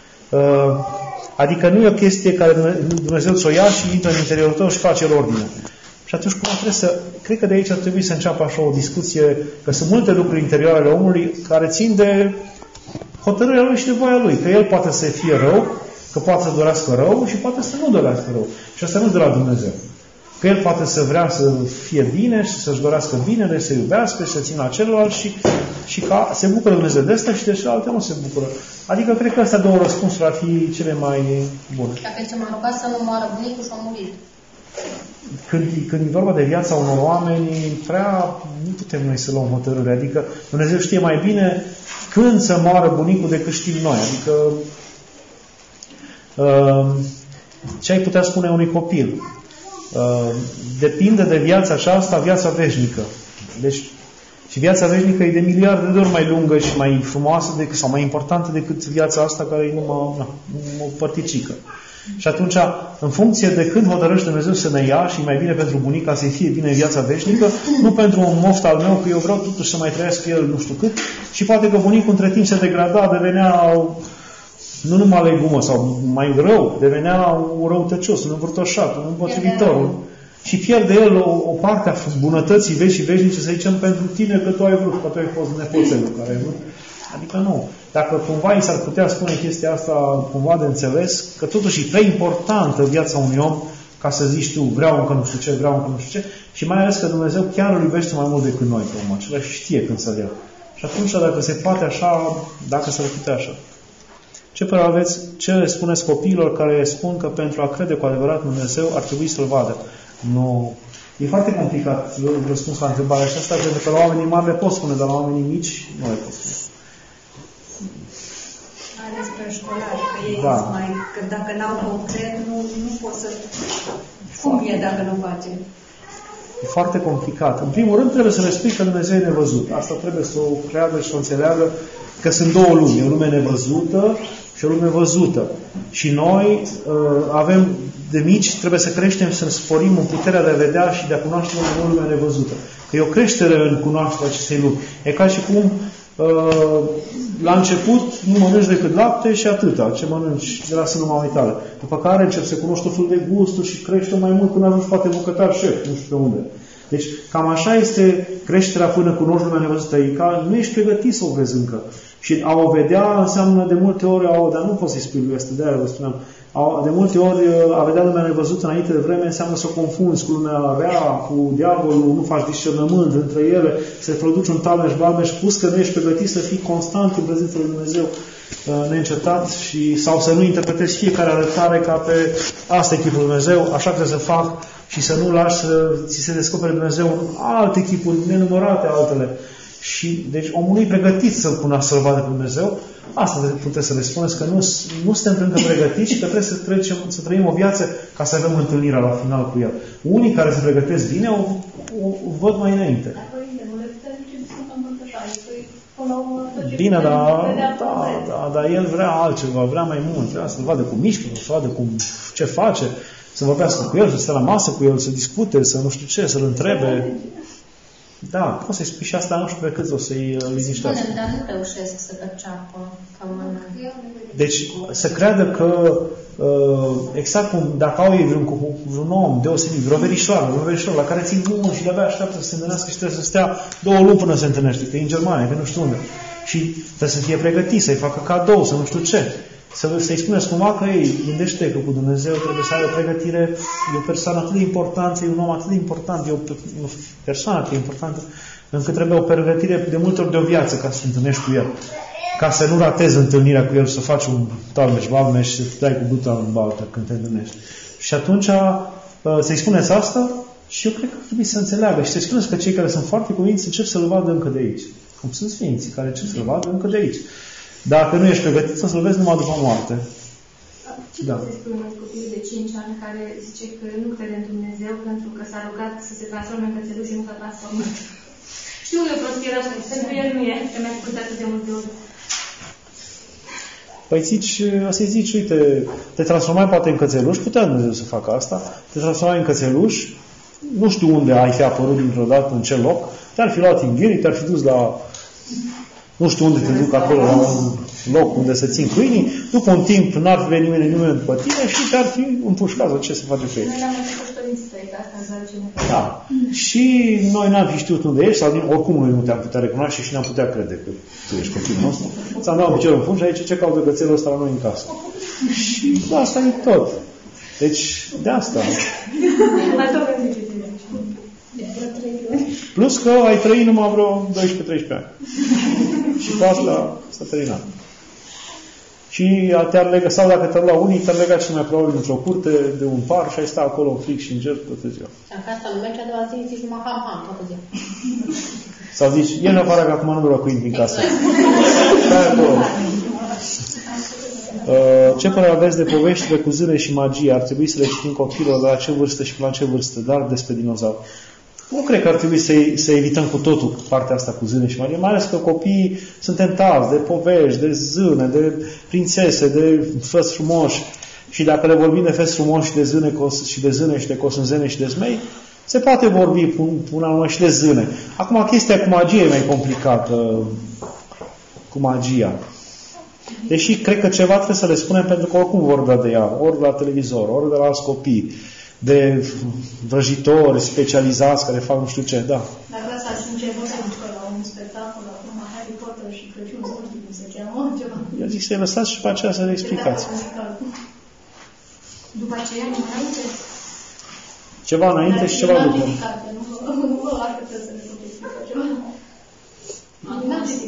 [SPEAKER 1] Adică nu e o chestie care Dumnezeu ți-o ia și intră în interiorul tău și face ordine. Și atunci cum trebuie să... Cred că de aici ar trebui să înceapă așa o discuție, că sunt multe lucruri interioare ale omului care țin de hotărârea lui și de voia lui. Că el poate să fie rău, că poate să dorească rău și poate să nu dorească rău. Și asta nu de la Dumnezeu. Că el poate să vrea să fie bine și să-și dorească binele, să iubească și să țină la celălalt și, și ca se bucură Dumnezeu de asta și de celelalte nu se bucură. Adică cred că astea două răspunsuri ar fi cele mai bune.
[SPEAKER 3] Dacă ce m-a rugat să nu moară bunicul și a murit.
[SPEAKER 1] Când, când e vorba de viața unor oameni, prea nu putem noi să luăm hotărâre. Adică Dumnezeu știe mai bine când să moară bunicul decât știm noi. Adică uh, ce ai putea spune unui copil? Uh, depinde de viața aceasta, viața veșnică. Deci Și viața veșnică e de miliarde de ori mai lungă și mai frumoasă decât, sau mai importantă decât viața asta care e numai na, o părticică. Și atunci, în funcție de când hotărăște Dumnezeu să ne ia și mai bine pentru bunica să-i fie bine viața veșnică, nu pentru un moft al meu, că eu vreau totuși să mai trăiască el nu știu cât, și poate că bunicul între timp se degrada, devenea nu numai legumă, sau mai rău, devenea un răutăcios, un învârtoșat, un împotrivitor. Și pierde el o, o parte a bunătății vești și veșnice, să zicem, pentru tine că tu ai vrut, că tu ai fost nepoțelul care ai vrut. Adică nu. Dacă cumva i s-ar putea spune chestia asta cumva de înțeles, că totuși e prea importantă viața unui om ca să zici tu, vreau încă nu știu ce, vreau încă nu știu ce, și mai ales că Dumnezeu chiar îl iubește mai mult decât noi pe omul acela și știe când să-l ia. Și atunci, dacă se poate așa, dacă se putea așa. Ce părere aveți? Ce le spuneți copiilor care spun că pentru a crede cu adevărat în Dumnezeu ar trebui să-L vadă? Nu. E foarte complicat răspuns la întrebarea aceasta, pentru că la oamenii mari le pot spune, dar la oamenii mici nu le pot spune.
[SPEAKER 2] Ales preșcolari, că ei
[SPEAKER 1] da.
[SPEAKER 2] mai, că dacă n-au concret, nu, nu pot să... Cum e dacă nu face?
[SPEAKER 1] E foarte complicat. În primul rând trebuie să le spui că Dumnezeu e nevăzut. Asta trebuie să o creadă și să o înțeleagă că sunt două lumi. O lume nevăzută și o lume văzută. Și noi uh, avem de mici, trebuie să creștem, să sporim în puterea de a vedea și de a cunoaște o lume nevăzută. Că e o creștere în cunoașterea acestei lumi. E ca și cum uh, la început nu mănânci decât lapte și atâta, ce mănânci de la sânul mamei tale. După care începi să cunoști tot felul de gusturi și crește mai mult până ajungi poate bucătar șef, nu știu pe unde. Deci cam așa este creșterea până cunoști lumea nevăzută. E ca nu ești pregătit să o vezi încă. Și a o vedea înseamnă de multe ori, a o, dar nu poți să-i spui lui asta, de-aia vă spuneam. A, de multe ori a vedea lumea nevăzută înainte de vreme înseamnă să o confunzi cu lumea rea, cu diavolul, nu faci discernământ între ele, să te produci un talmeș-balmeș, plus că nu ești pregătit să fii constant în prezența lui Dumnezeu neîncetat și, sau să nu interpretezi fiecare arătare ca pe asta e chipul lui Dumnezeu, așa trebuie să fac și să nu lași să ți se descopere Dumnezeu în alte chipuri, nenumărate altele. Și, deci, omul nu e pregătit să-L cunoască, să-L vadă pe Dumnezeu. Asta puteți să le spuneți, că nu, nu suntem încă pregătiți și că trebuie să, trecem, să trăim o viață ca să avem întâlnirea la final cu El. Unii care se pregătesc bine o, o, o văd mai înainte. Bine, dar da, da, da, El vrea altceva, vrea mai mult, vrea să-L vadă cum mișcă, să vadă cum, ce face, să vorbească cu El, să stea la masă cu El, să discute, să nu știu ce, să-L întrebe. Da, poți să-i spui și asta, nu știu pe cât o să-i liniștească.
[SPEAKER 3] Spune, dar nu reușesc să perceapă ca mână.
[SPEAKER 1] Deci, să creadă că exact cum dacă au ei vreun, vreun om deosebit, vreo verișoară, vreo verișoară la care țin mult și de-abia așteaptă să se întâlnească și trebuie să stea două luni până se întâlnește, că e în Germania, că nu știu unde. Și trebuie să fie pregătit, să-i facă cadou, să nu știu ce. Să, să-i spuneți cumva că ei, gândește că cu Dumnezeu trebuie să ai o pregătire, e o persoană atât de importantă, e un om atât de important, e o, o persoană atât de importantă, încât trebuie o pregătire de multe ori de o viață ca să te întâlnești cu El. Ca să nu ratezi întâlnirea cu El, să faci un talmeș-balmeș și să te dai cu buta în baltă când te întâlnești. Și atunci să-i spuneți asta și eu cred că trebuie să înțeleagă. Și să-i spuneți că cei care sunt foarte cuminți încep să-L vadă încă de aici. Cum sunt sfinții care încep să-L vadă încă de aici. Dacă nu ești pregătit, să-L vezi numai după moarte.
[SPEAKER 6] Ce da. Se spune un copil de cinci ani care zice că nu crede în Dumnezeu pentru că s-a rugat să se transforme în cățeluș și nu s-a transformat? Știu eu prostia așa, pentru el nu e, că mi-a spus atât de multe ori.
[SPEAKER 1] Păi zici, să-i zici, uite, te transformai poate în cățeluș, putea Dumnezeu să facă asta, te transformai în cățeluș, nu știu unde ai fi apărut dintr-o dată, în ce loc, te-ar fi luat în ghiri, te-ar fi dus la... Nu știu unde te duc acolo, la un loc unde să țin câinii. După un timp n-ar fi venit nimeni, nimeni după tine și te-ar fi împușcat sau ce se face cu ei. Da. Și noi n-am fi știut unde ești, sau oricum noi nu te-am putea recunoaște și n-am putea crede că tu ești copilul nostru. Ți-am dat un picior în fund și aici ce caută cățelul ăsta la noi în casă. Și asta e tot. Deci, de asta. Plus că ai trăit numai vreo doisprezece treisprezece ani. Și cu asta s-a terminat. Și te-ar lega, sau dacă te-ar lua unii, te-ar lega cel mai probabil într-o curte de un par și ai sta acolo în fric și în ger toată ziua.
[SPEAKER 3] Și acasă nu merge, a doua zi zici numai ham-ham toată ziua.
[SPEAKER 1] Sau zici, ieși afară că acum nu vreau câini din casă. Stai acolo. Uh, ce părere aveți de poveștile cu zâne și magie? Ar trebui să le citim copiilor de la ce vârstă și până la ce vârstă? Dar despre dinozauri. Nu cred că ar trebui să, să evităm cu totul partea asta cu zâne și magie, mai ales că copiii sunt tentați de povești, de zâne, de prințese, de făți frumoși. Și dacă le vorbim de făți frumoși și de zâne și de zâne și de cosânzene și de zmei, se poate vorbi până la urmă și de zâne. Acum, chestia cu magie e mai complicată, cu magia. Deși cred că ceva trebuie să le spunem, pentru că oricum vor da de ea, ori la televizor, ori de la alți copii, de vrăjitori specializați care fac nu știu ce, da.
[SPEAKER 4] Dacă asta sunt ce vă pentru că la un spectacol, acum Harry Potter și Crăciun, nu știu cum se cheamă, ceva.
[SPEAKER 1] Eu zic să-i lăsați și pe aceea să le explicați.
[SPEAKER 4] După aceea, nu înainte?
[SPEAKER 1] Ceva înainte și ceva după.
[SPEAKER 4] Nu vă arată că să le puteți explica ceva. N-am citit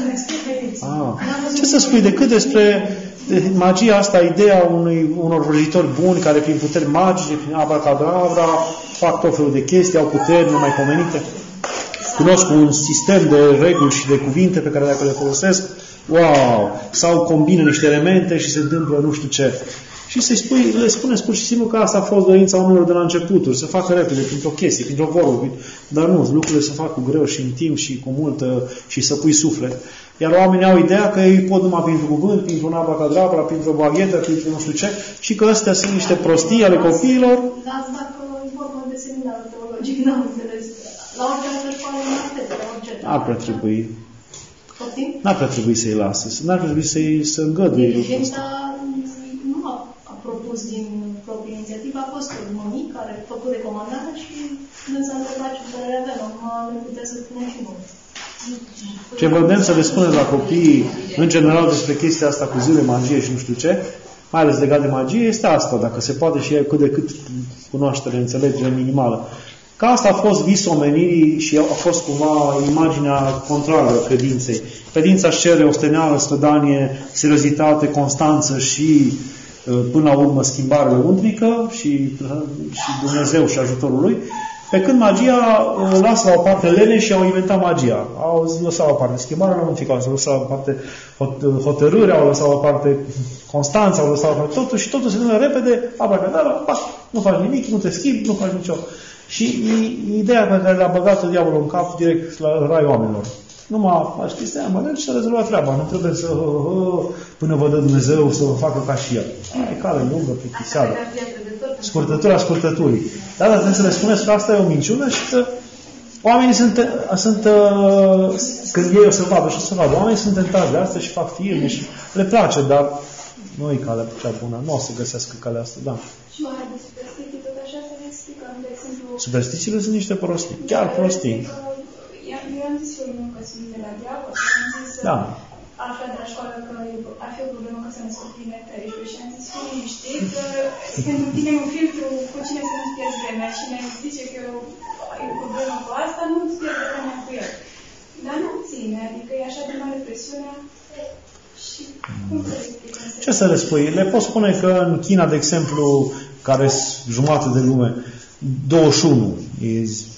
[SPEAKER 4] cartea.
[SPEAKER 1] Ce să spui decât despre magia asta, ideea unui, unor vrăjitori buni care prin puteri magice, prin abracadabra, fac tot felul de chestii, au puteri nemaipomenite. Cunosc un sistem de reguli și de cuvinte pe care dacă le folosesc, wow! Sau combină niște elemente și se întâmplă nu știu ce. Și să-i spui, le spuneți pur și simplu că asta a fost dorința unor de la începuturi, să facă repede, printr-o chestie, printr-o vorbă, dar nu, lucrurile se fac cu greu și în timp și cu multă și să pui suflet. Iar oamenii au ideea că ei pot numai printr-un cuvânt, printr-un abracadabra, printr-o baghetă, printr-un nu știu ce, și că astea sunt niște prostii ale copiilor.
[SPEAKER 4] Dar dacă e vorba de seminar teologic, n-am înțeles. La orice altă școală, la orice.
[SPEAKER 1] N-ar prea trebui. N-ar prea trebui să-i lase. N-ar trebui să-i să îngăduie lucrul ăsta.
[SPEAKER 4] Nu a propus din proprie inițiativă, a fost o mămică care a făcut recomandarea și nu s-a întrebat ce părere avem. Acum ne putea să spunem și noi.
[SPEAKER 1] Ce vrem să le spunem la copii, în general, despre chestia asta cu zile, magie și nu știu ce, mai ales legat de magie, este asta, dacă se poate și cât de cât cunoaștere, înțelegere minimală. Că asta a fost visul omenirii și a fost cumva imaginea contrară credinței. Credința își cere osteneală, strădanie, seriozitate, constanță și până la urmă schimbare lăuntrică și, și Dumnezeu și ajutorul lui. Pe când magia lasă la o parte lene și au inventat magia. Au lăsat la o parte schimbarea lăuntrică, au lăsat la o parte hotărârea, au lăsat la o parte constanța, au lăsat la o parte totul și totul se întâmplă repede, abracadabra, nu faci nimic, nu te schimbi, nu faci nicio. Și ideea pe care le-a băgat-o diavolul în cap direct la rai oamenilor. Numai faci chestia, mănânci și să rezolva treaba. Nu trebuie să, până vă dă Dumnezeu, să vă facă ca și El. E cale lungă, plictiseală. Scurtătura scurtăturii. Dar da, trebuie să le spuneți că asta e o minciună și că oamenii sunt, sunt când ei o să vadă și o să vadă, oamenii sunt tentați de asta și fac firme și le place, dar nu e calea cea bună. Nu o să găsească calea asta, da.
[SPEAKER 4] Și mai de superstiții, tot așa să ne explicăm, de exemplu...
[SPEAKER 1] Superstițiile sunt niște prostii, chiar prostii.
[SPEAKER 4] Eu am zis eu că sunt de la diavol, am zis
[SPEAKER 1] da.
[SPEAKER 4] Așa de la școală că ar fi o problemă că să ne scopine treisprezece și am zis, fii liniștit, că pentru tine e un filtru cu cine să nu-ți pierzi vremea și ne zice că e o problemă cu asta, nu-ți pierzi vremea cu el. Dar nu ține, adică e așa de mare presiunea și cum să le explicăm?
[SPEAKER 1] Ce să le spui? Le pot spune că în China, de exemplu, care sunt jumătate de lume, douăzeci și unu, e,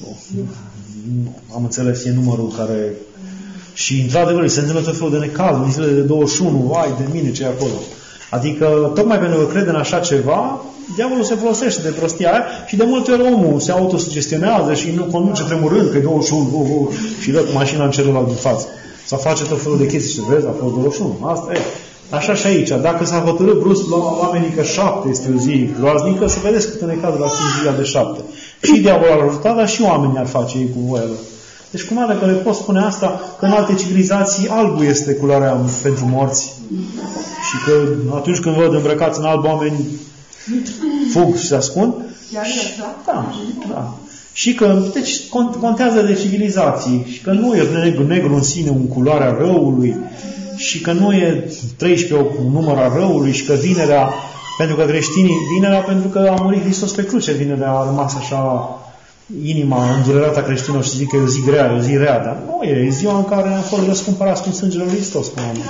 [SPEAKER 1] am înțeles, e numărul care... Și, într-adevăr, se întâmplă tot felul de necaz, în zilele de douăzeci și unu, ai de mine ce e acolo. Adică, tocmai pentru că crede în așa ceva, diavolul se folosește de prostia aia și de multe ori omul se autosugestionează și nu conduce tremurând că e douăzeci și unu uh, uh, și dă cu mașina în celălalt din față. Sau face tot felul de chestii și vezi, a fost douăzeci și unu. Asta e. Așa și aici. Dacă s-a hotărât brusc la oamenii că șapte este o zi groaznică, să vedeți câte necazuri la cinci zile de șapte. Și diavolul ar ajuta, dar și oamenii ar face ei cu voia lor. Deci cum are că le pot spune asta că în alte civilizații albul este culoarea pentru morți și că atunci când văd îmbrăcați în alb oameni fug și se ascund. Da, da. Și că, deci, contează de civilizații și că nu e negru, negru în sine un culoarea răului și că nu e treisprezece un număr al răului și că vinerea, pentru că creștinii, vinerea pentru că a murit Hristos pe cruce, vinerea a rămas așa inima îndurerată creștinilor și zic că e o zi grea, e o zi rea, dar nu e, e ziua în care am fost răscumpărați cu sângele lui Hristos.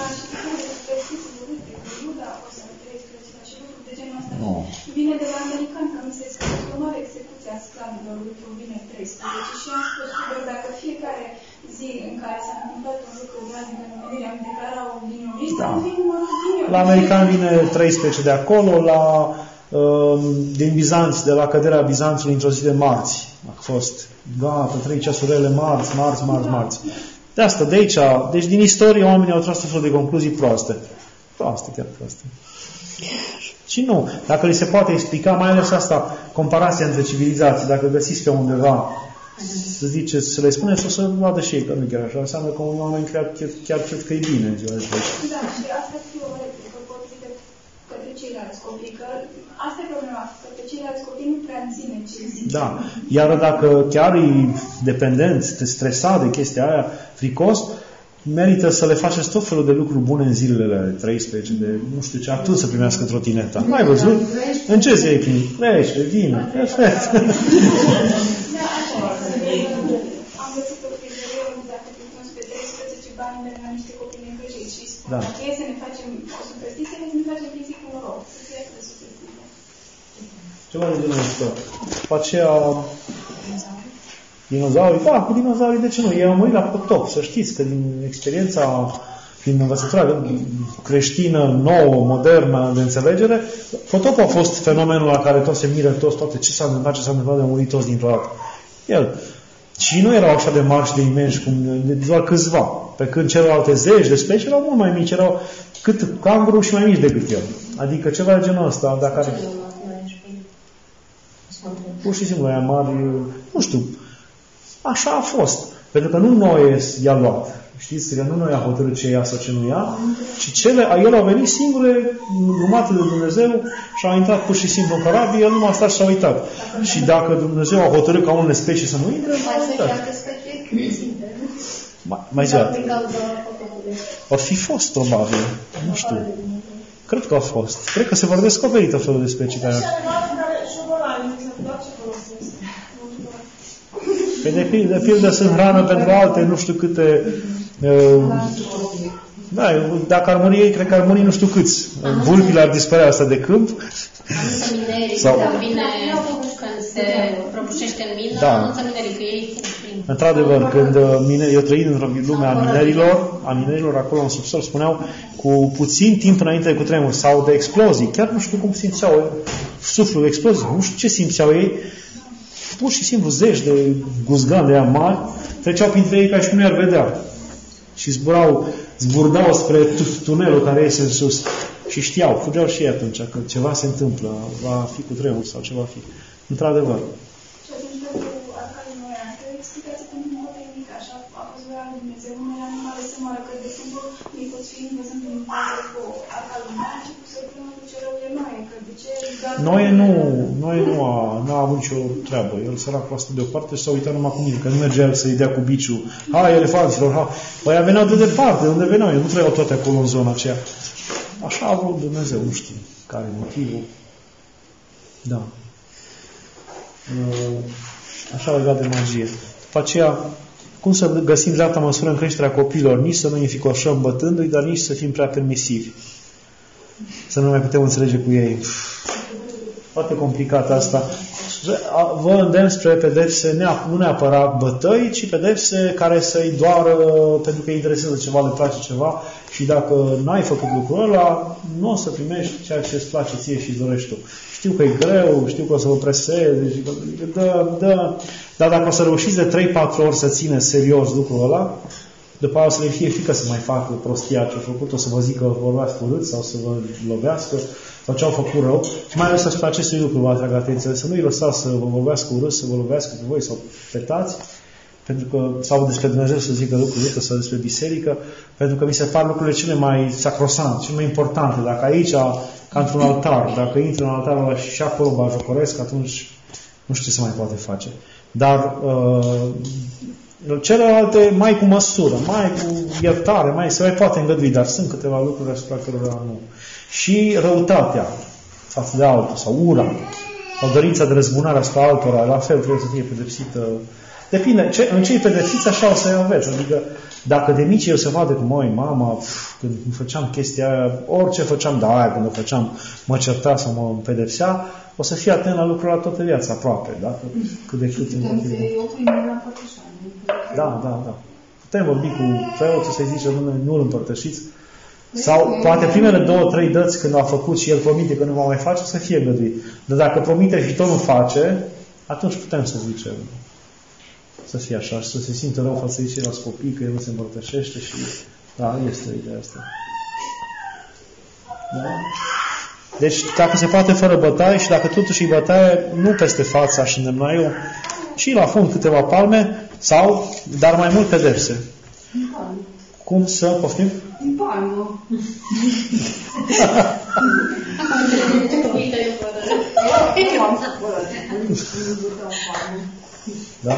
[SPEAKER 1] Nu.
[SPEAKER 4] Vine de la americani, că mi se scrie o mare execuție a sclavilor lucru vine treisprezece și am spus că dacă fiecare zi în care s-a întâmplat un lucru groaznic în omenirea am declarat o vinovist,
[SPEAKER 1] da.
[SPEAKER 4] Vin, vin
[SPEAKER 1] la americani vine treisprezece de acolo, la din Bizanț, de la căderea Bizanțului într-o zi de marți. A fost, gata, trei ceasurele marți, marți, marți, marți. De asta, de aici, deci din istorie oamenii au tras tot felul de concluzii proaste. Proaste, chiar proaste. Și nu, dacă li se poate explica, mai ales asta, comparația între civilizații, dacă găsiți pe undeva, să ziceți, să le spuneți, o să vadă și ei că nu chiar așa, înseamnă că un oameni chiar, chiar cred că e bine în ziua de
[SPEAKER 4] Da, și asta e o replică, pot zice către ceilalți copii, că asta e problema, că pe ceilalți copii nu prea înține ce zice.
[SPEAKER 1] Da, iar dacă chiar e dependent, stresat de chestia aia, fricos, merită să le faceți tot felul de lucruri bune în zilele treisprezece, de nu știu ce, atunci să primească trotineta. Nu ai văzut? În ce zi ai primit? Crește, vină, perfect.
[SPEAKER 4] Am văzut o prizărie unde dacă primești pe treisprezece bani merg la niște copii necăjiți și spun, dacă e să ne facem o superstiție, să ne facem prin zi cu noroc. Să fie atât de superstiție.
[SPEAKER 1] Ceva de genul ăsta. După aceea, dinozaurii, da, cu dinozaurii, de ce nu? Ei au murit la potop, să știți că din experiența, prin învățătura creștină, nouă, modernă, de înțelegere, potopul a fost fenomenul la care toți se miră, toți, toate ce s-a întâmplat, ce s-a întâmplat, de murit toți dintr-o dată. El. Și nu erau așa de mari și de imensi, cum doar câțiva. Pe când celelalte zeci de specii erau mult mai mici, erau cât canguru și mai mici decât el. Adică ceva de genul ăsta, dacă are... Pur și simplu, aia mari, nu știu, așa a fost. Pentru că nu noi i-a luat. Știți că nu noi a hotărât ce ia sau ce nu ia, ci cele, el au venit singure, urmate de Dumnezeu și au intrat pur și simplu în corabie, el nu a stat și s-a uitat. Și dacă Dumnezeu a hotărât ca unele specii să nu intre, a uitat. Mai, mai zi Or fi fost, probabil. Nu știu. Cred că a fost. Cred că se vor descoperi tot felul de specii care... Pe de pildă, de pildă sunt hrană pentru alte, nu știu câte... Uh, da, dacă ar muri ei, cred că ar muri nu știu câți. Vulpile ar dispărea asta de câmp.
[SPEAKER 3] Anunță minerii, sau... când vine, când se prăbușește în mină, da. Anunță minerii, că ei prin...
[SPEAKER 1] Într-adevăr, când mine, eu trăit într-o lume a minerilor, a minerilor, acolo în subsol, spuneau, cu puțin timp înainte de cutremur sau de explozii, chiar nu știu cum simțeau suflul explozii, nu știu ce simțeau ei, pur și simplu zeci de guzgani de aia mari treceau printre ei ca și cum nu i-ar vedea. Și zburau, zburdau spre tunelul care iese în sus. Și știau, fugeau și ei atunci că ceva se întâmplă, va fi cu tremur sau ce va fi. Într-adevăr.
[SPEAKER 4] Și atunci pentru Arcadiul Noian, că explicație pentru un copil mic, așa a fost voia lui Dumnezeu, unele animale să moară, că de exemplu, micuți fiind, văzând un pasăr cu Arcadiul Noian, și cu să plângă cu ce rău e Noe, că de ce...
[SPEAKER 1] Noe nu, Noe nu a, n-a avut nicio treabă. El săracul asta deoparte și s-a uitat numai cu mine, că nu mergea el să-i dea cu biciul. Hai, elefanților, hai. Păi veneau de departe, de unde veneau, nu trăiau toate acolo în zona aceea. Așa a vrut Dumnezeu, nu știu care e motivul. Da. Așa legat de magie. După aceea, cum să găsim dreapta măsură în creșterea copiilor? Nici să nu îi înficoșăm bătându-i, dar nici să fim prea permisivi. Să nu mai putem înțelege cu ei. Foarte complicat asta. Vă îndemn spre pedepse, nu neapărat bătăi, ci pedepse care să-i doară pentru că îi interesează ceva, le place ceva și dacă n-ai făcut lucrul ăla, nu o să primești ceea ce îți place ție și îți dorești tu. Știu că e greu, știu că o să vă preseze, dă, dă, dar dacă o să reușiți de trei patru ori să țineți serios lucrul ăla, după aia o să le fie frică să mai facă prostia ce au făcut, o să vă zică că vorbească urât sau să vă lovească sau ce au făcut rău. Și mai ales asupra acestui lucru vă atrag atenția, să nu-i lăsați să vă vorbească urât, să vă lovească pe voi sau petați, pentru că, sau despre Dumnezeu să zică lucruri urâte sau despre biserică, pentru că mi se par lucrurile cele mai sacrosante, cele mai importante. Dacă aici, ca într-un altar, dacă intră în altarul ăla și acolo bajocoresc, atunci nu știu ce se mai poate face. Dar uh, celelalte mai cu măsură, mai cu iertare, mai se mai poate îngădui, dar sunt câteva lucruri asupra cărora nu. Și răutatea față de altul, sau ura, sau dorința de răzbunare asupra altora, la fel trebuie să fie pedepsită. Depinde, ce, în ce-i pedepsiți, așa o să-i aveți. Adică, dacă de mici eu se vadă cum, măi, mama, pf, când făceam chestia aia, orice făceam, da, aia, când o făceam, mă certa sau mă pedepsea, o să fie atent la lucrul la toată viața, aproape, da? Cât de cât împotrivă. Da, da, da. Putem vorbi cu preotul să-i zice, nu, nu-l împărtășiți, Sau poate primele două, trei dăți când a făcut și el promite că nu va mai face, să fie găduit. Dar dacă promite și tot nu face, atunci putem să zicem să fie așa și să se simtă rău față de ceilalți copii, că el nu se împărtășește și da, este ideea asta. Da? Deci, dacă se poate fără bătaie și dacă totuși e bătaie, nu peste fața și îndemna eu, ci la fund câteva palme sau, dar mai mult pedepse. Cum să poftim?
[SPEAKER 6] În palmă.
[SPEAKER 1] Da?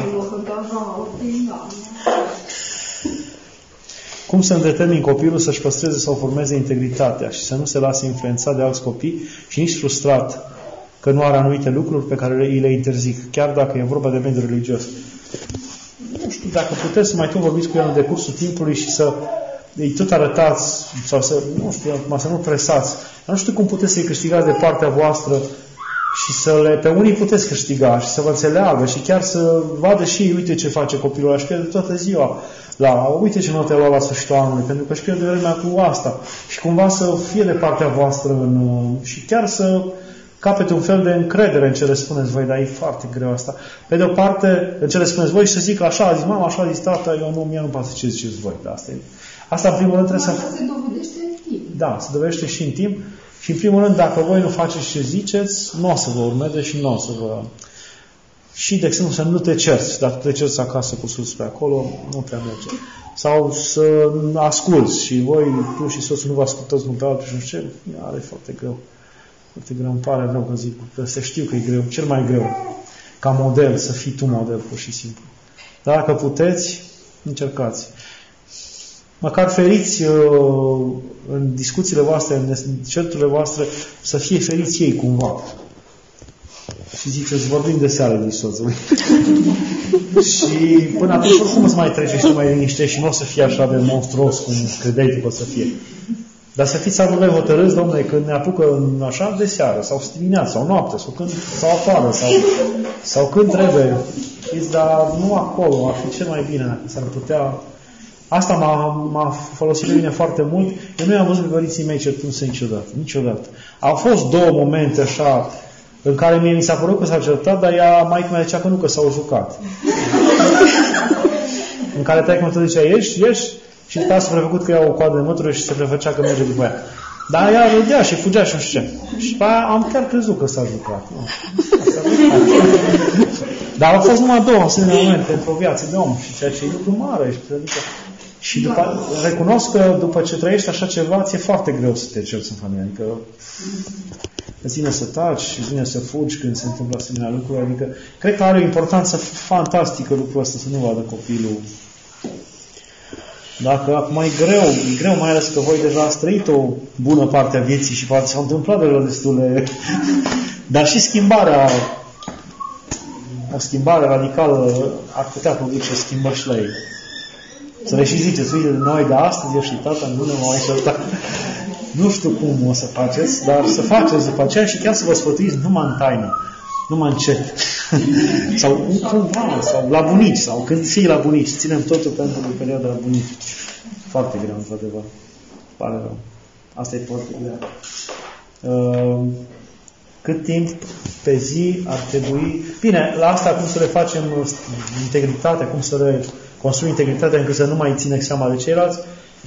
[SPEAKER 1] Cum să îndetermin copilul să-și păstreze sau formeze integritatea și să nu se lase influențat de alți copii și nici frustrat că nu are anumite lucruri pe care îi le interzic, chiar dacă e vorba de mediul religios. Nu știu, dacă puteți să mai tot vorbiți cu el în decursul timpului și să îi tot arătați sau să, nu știu, acum să nu presați. Nu știu cum puteți să-i câștigați de partea voastră și să le, pe unii puteți câștiga și să vă înțeleagă și chiar să vadă și ei, uite ce face copilul ăla și pierde toată ziua. La, uite ce note lua la sfârșitul anului, pentru că își pierde vremea cu asta. Și cumva să fie de partea voastră în, și chiar să capete un fel de încredere în ce le spuneți voi, dar e foarte greu asta. Pe de o parte, în ce le spuneți voi și să zic așa, a zis mama, așa a zis tata, eu nu, mie nu pasă ce ziceți voi. Dar asta, e, asta în primul rând trebuie
[SPEAKER 6] asta
[SPEAKER 1] să...
[SPEAKER 6] Asta se dovedește în timp.
[SPEAKER 1] Da, se dovedește și în timp. Și în primul rând, dacă voi nu faceți ce ziceți, nu o să vă urmeze și nu o să vă... Și, de exemplu, să nu te cerți. Dacă te cerți acasă cu sus pe acolo, nu prea merge. Sau să asculți și voi, tu și soțul, nu vă ascultați unul pe altul și nu știu ce, are foarte greu. Foarte greu, îmi pare rău că zic, că să știu că e greu, cel mai greu. Ca model, să fii tu model, pur și simplu. Dar dacă puteți, încercați. Măcar feriți uh, în discuțiile voastre, în certurile voastre, să fie feriți ei cumva. Și ziceți, vorbim de seară din soțului. Și până atunci oricum îți mai trece și nu mai liniștești și nu o să fie așa de monstruos cum credeai tu că o să fie. Dar să fiți amândoi hotărâți, domnule, când ne apucă în așa de seară, sau dimineața, sau noapte, sau când, sau afară, sau, sau când trebuie. Știți, dar nu acolo, ar fi cel mai bine, dacă s-ar putea. Asta m-a, m-a folosit de mine foarte mult. Eu nu i-am văzut pe părinții mei certându-se niciodată. Niciodată. Au fost două momente așa în care mie mi s-a părut că s-a certat, dar ea, maică mea zicea că nu, că s-au jucat. În care taică-mă tot zicea, ieși, ieși, și după asta s-a prefăcut că ia o coadă de mătură și se prefăcea că merge după ea. Dar ea râdea și fugea și nu știu ce. Și după aia am chiar crezut că s-a jucat. Nu. S-a jucat. Dar au fost numai două asemenea momente într-o viață de om. Și ceea ce e lucru mare. Și, adică, și după, recunosc că după ce trăiești așa ceva, ți-e foarte greu să te cerți în familie. Adică îți vine să taci și îți vine să fugi când se întâmplă asemenea lucruri. Adică cred că are o importanță fantastică lucrul ăsta să nu vadă copilul. Dacă acum e greu, e greu mai ales că voi deja ați trăit o bună parte a vieții și poate s-au întâmplat deja destule. Dar și schimbarea, o schimbare radicală ar putea produce schimbări și la ei. Să le și ziceți, uite, noi de astăzi, eu și tata, nu ne mai certa. Nu știu cum o să faceți, dar să faceți după aceea și chiar să vă sfătuiți numai în taină, numai încet. Sau cumva, sau la bunici, sau când fii la bunici, ținem totul pentru o perioadă la bunici. Foarte greu, într-adevăr. Pare rău. Asta e foarte greu. Uh, cât timp pe zi ar trebui... Bine, la asta cum să le facem integritatea, cum să le construim integritatea încât să nu mai ținem seama de ceilalți.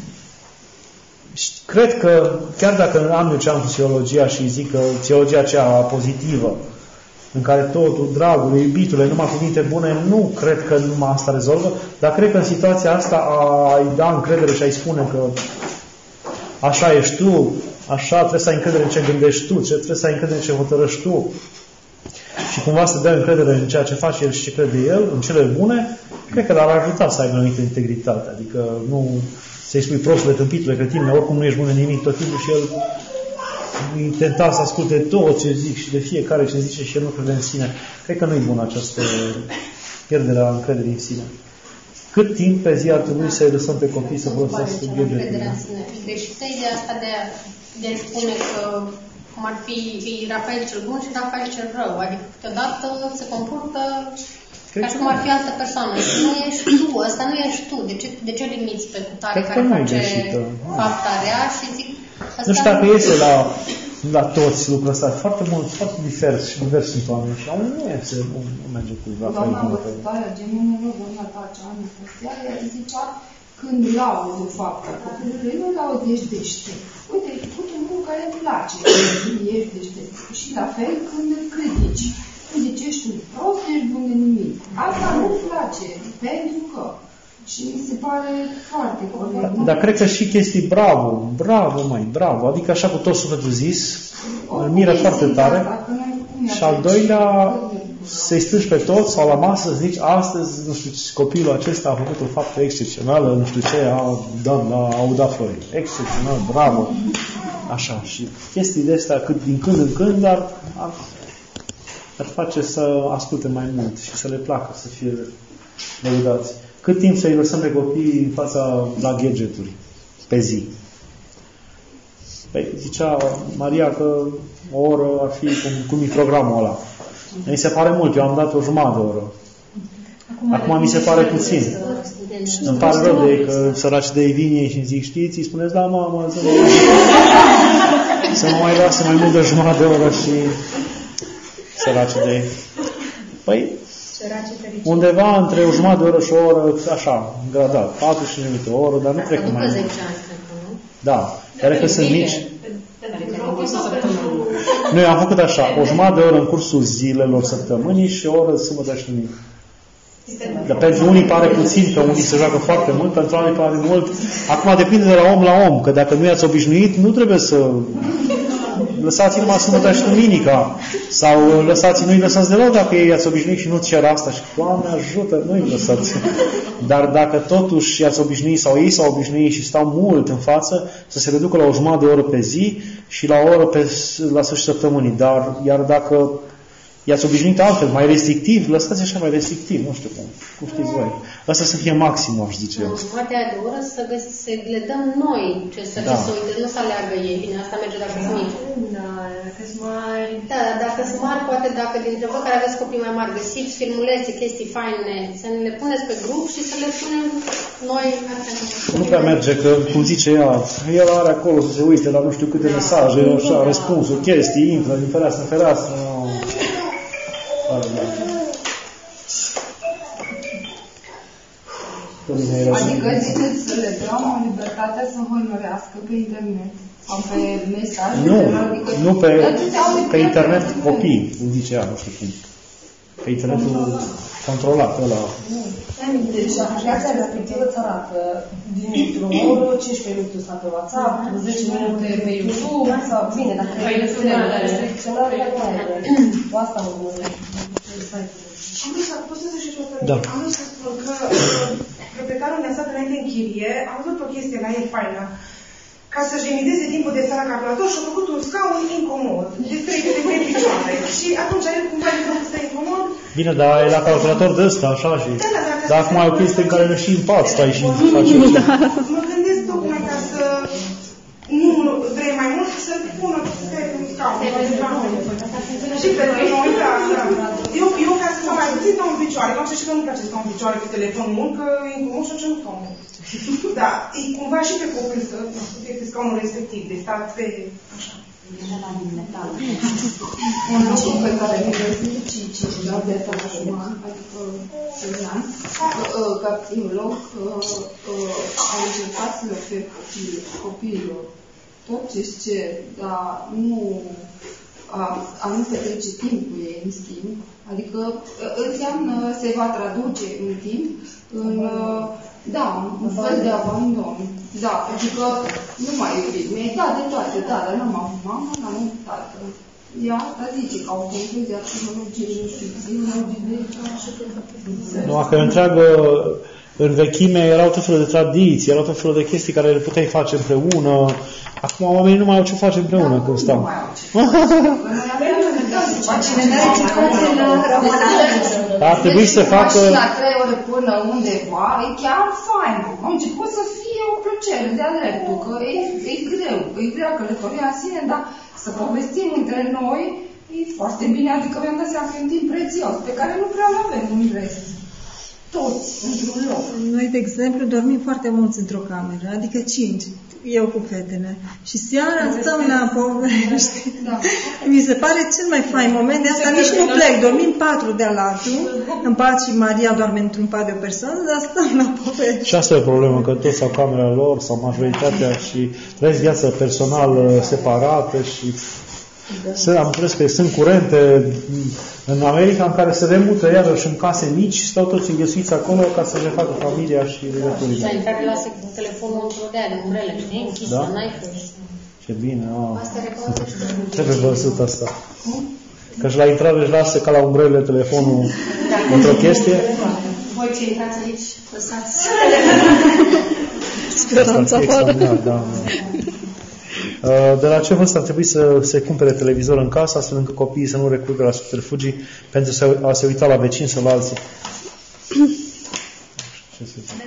[SPEAKER 1] Cred că, chiar dacă am eu ce am cu psihologia și zic că psihologia aceea pozitivă, în care totul, dragul, iubitule, numai cuvinte bune, nu cred că numai asta rezolvă, dar cred că în situația asta a-i da încredere și a-i spune că așa ești tu, așa trebuie să ai încredere în ce gândești tu, ce trebuie să ai încredere în ce hotărăști tu și cumva să dai încredere în ceea ce face el și ce crede el, în cele bune, cred că l-ar ajuta să aibă o anumită integritate. Adică nu să-i spui prostule, tâmpitule, cretine, oricum nu ești bun în nimic tot timpul și el îi tenta să asculte tot ce zic și de fiecare ce zice și el nu crede în sine. Cred că nu e bună această pierdere a încrederii în sine. Cât timp pe zi ar trebui să-i lăsăm pe copii să folosească gadgetele?
[SPEAKER 3] Greșită ideea asta de a, de a spune că cum ar fi Rafael cel bun și Rafael cel rău. Adică câteodată se comportă
[SPEAKER 1] Cred
[SPEAKER 3] ca și cum ar fi altă persoană. Și nu ești tu, ăsta nu ești tu. De ce, de ce limiți pe cutare care face fapta rea și zic...
[SPEAKER 1] Nu știu dacă iese la, la toți lucrul ăsta. Foarte mult, foarte divers și divers sunt oameni. Și unul nu iese, nu, nu merge cu Rafael.
[SPEAKER 6] Doamna învățătoarea gemenilor, doamna Tacea, anul ăsta, ea zicea, când laud fapta copilului, nu laud, ești deștept. Uite, uite un lucru care îmi place, ești deștept. Și la fel când îl critici. Când zici, ești un prost, ești bun de nimic. Asta nu-mi place, pentru că... Și mi se pare foarte corect.
[SPEAKER 1] Dar cred că și chestii bravo, bravo, mai bravo. Adică așa cu tot sufletul zis, îl miră foarte tare. Și al doilea, să-i strângi pe toți sau la masă să zici, astăzi, nu știu, copilul acesta a făcut o faptă excepțională, nu știu ce, a dat la Auda Flori. Excepțional, bravo. Așa. Și chestii de astea, cât din când în când, dar ar, ar face să asculte mai mult și să le placă, să fie lăudați. Cât timp să-i lăsăm pe copii în fața la gadgeturi pe zi? Păi, zicea Maria că o oră ar fi cum, cum e programul ăla. Mi se pare mult, eu am dat o jumătate de oră. Acum, Acum mi se pare puțin. Îmi pare rău de ei că săraci de ei vin ei și îmi zic, știți, îi spuneți, da, mamă, să mă, să mă mai lasă mai mult de jumătate de oră și săraci de ei. Păi, undeva între o jumătate de oră și o oră, așa, gradat, patruzeci și cinci minute, o oră, dar nu cred că mai mult. Da, chiar că sunt mici. Noi am făcut așa, o jumătate de oră în cursul zilelor, săptămânii și o oră sâmbătă și duminică. Dar pentru unii pare puțin, că unii se joacă foarte mult, pentru alții pare mult. Acum depinde de la om la om, că dacă nu i-ați obișnuit, nu trebuie să... Lăsați-i numai sâmbătă și duminica. Sau lăsați-i, nu-i lăsați deloc dacă ei i-ați obișnuit și nu cer asta. Și Doamne ajută, nu-i lăsați. Dar dacă totuși i-ați obișnuit sau ei s-au obișnuit și stau mult în față, să se reducă la o jumătate de oră pe zi și la o oră pe, la sfârșitul săptămânii. Dar, iar dacă i-ați obișnuit altfel, mai restrictiv, lăsați așa mai restrictiv, nu știu cum, cum știți voi. Asta să fie maximul, aș zice eu.
[SPEAKER 3] Jumătatea de oră să, găsi, să le dăm noi ce să da. să uite, nu să aleagă ei. Bine, asta merge dacă sunt mici.
[SPEAKER 2] Da, dacă sunt mari.
[SPEAKER 3] Da, dacă sunt mari, poate dacă dintre voi care aveți copii mai mari, găsiți filmulețe, chestii faine, să ne le puneți pe grup și să le punem noi.
[SPEAKER 1] Nu prea merge, că, cum zice ea, el are acolo să se uite la nu știu câte mesaje, așa, răspunsuri, chestii, intră din fereastră în fereastră.
[SPEAKER 6] Adică ziceți să le dăm o libertate să hănărească pe internet sau pe mesaj?
[SPEAKER 1] Nu,
[SPEAKER 6] adică
[SPEAKER 1] nu pe, pe internet copii, îmi zice ea, nu știu cum. Pe internetul controlat, ăla.
[SPEAKER 5] Deci, viața respectivă îți arată dintr-o oră, cincisprezece minute sau pe WhatsApp, zece minute pe YouTube, sau bine, dacă e restricționat, cu asta mă gândesc.
[SPEAKER 8] Am vrut să pot să zic și o
[SPEAKER 1] da.
[SPEAKER 8] Am vrut să spun că proprietarul mi-a stat înainte în chirie, am văzut o chestie la el faină, ca să-și limiteze timpul de stat la calculator și a făcut un scaun incomod, de trei de trei picioare. Și atunci el cumva de făcut să incomod.
[SPEAKER 1] Bine, dar e la calculator de ăsta, așa și... Da, da, dar acum ai o chestie în care nu și în pat stai și faci o
[SPEAKER 8] da. Mă gândesc tocmai ca să nu vrei mai mult să pună pe un scaun. Și pentru noi, da, da. Eu, eu ca să stau mai puțin stau în picioare, nu știu și că nu-mi place să stau în picioare pe telefon mult, că e incomod și nu stau mult. Da, e cumva și pe copil să fie scaunul respectiv, de stat pe așa.
[SPEAKER 6] Un lucru pe care mi-l cici, dar de asta la șuman, adică Sărian, ca psiholog, am încercat să le ofer copiilor tot ce-și cer, dar nu a nu se trece timp cu ei în schimb, adică înseamnă se va traduce în timp în, da, un fel de abandon. Da, adică nu mai iubit. Mi-ai dat de toate, da, dar n-am avut mamă, n-am avut tată. Ea asta zice, ca o concluzie a psihologiei, nu știu, psihologiei,
[SPEAKER 1] nu, că întreagă în vechime erau tot felul de tradiții, erau tot felul de chestii care le puteai face împreună. Acum oamenii nu mai au ce face împreună da, când stau. Ar trebui să facă...
[SPEAKER 6] la trei ore până undeva, e chiar fain. Am început să fie o plăcere de-a dreptul, că e, e greu. E greu călătoria în sine, dar să povestim între noi E foarte bine, adică mi-am dat seama că e un timp prețios, pe care nu prea îl avem în rest. Toți, într-un loc.
[SPEAKER 9] Noi, de exemplu, dormim foarte mulți într-o cameră, adică cinci, eu cu fetele. Și seara stăm la povești. Da. Mi se pare cel mai fain moment, de asta nici nu plec. Dormim patru de alatul, în pat și Maria doarme într-un pat de o persoană, dar stăm la povești.
[SPEAKER 1] Și asta e o problemă, că toți au camera lor, sau majoritatea, și trăiesc viața personală separată și... Da. Am înțeles că sunt curente în America în care se remută iarăși în case mici și stau toți înghesuiți acolo ca să le facă familia și legăturile.
[SPEAKER 3] Da, în care lasă telefonul într-o de aia, de umbrele, știi? Închisă, da? N-ai fost.
[SPEAKER 1] Ce bine, a. Trebuie văzut asta. Că și la intrare își lasă ca la umbrele telefonul da. Într-o chestie.
[SPEAKER 3] Voi ce intrați aici, lăsați.
[SPEAKER 7] Speranța afară.
[SPEAKER 1] Da, da. De la ce vârstă ar trebui să se cumpere televizor în casă, astfel încât copiii să nu recurgă la subterfugii pentru a se uita la vecini sau la alții? Ce să zic?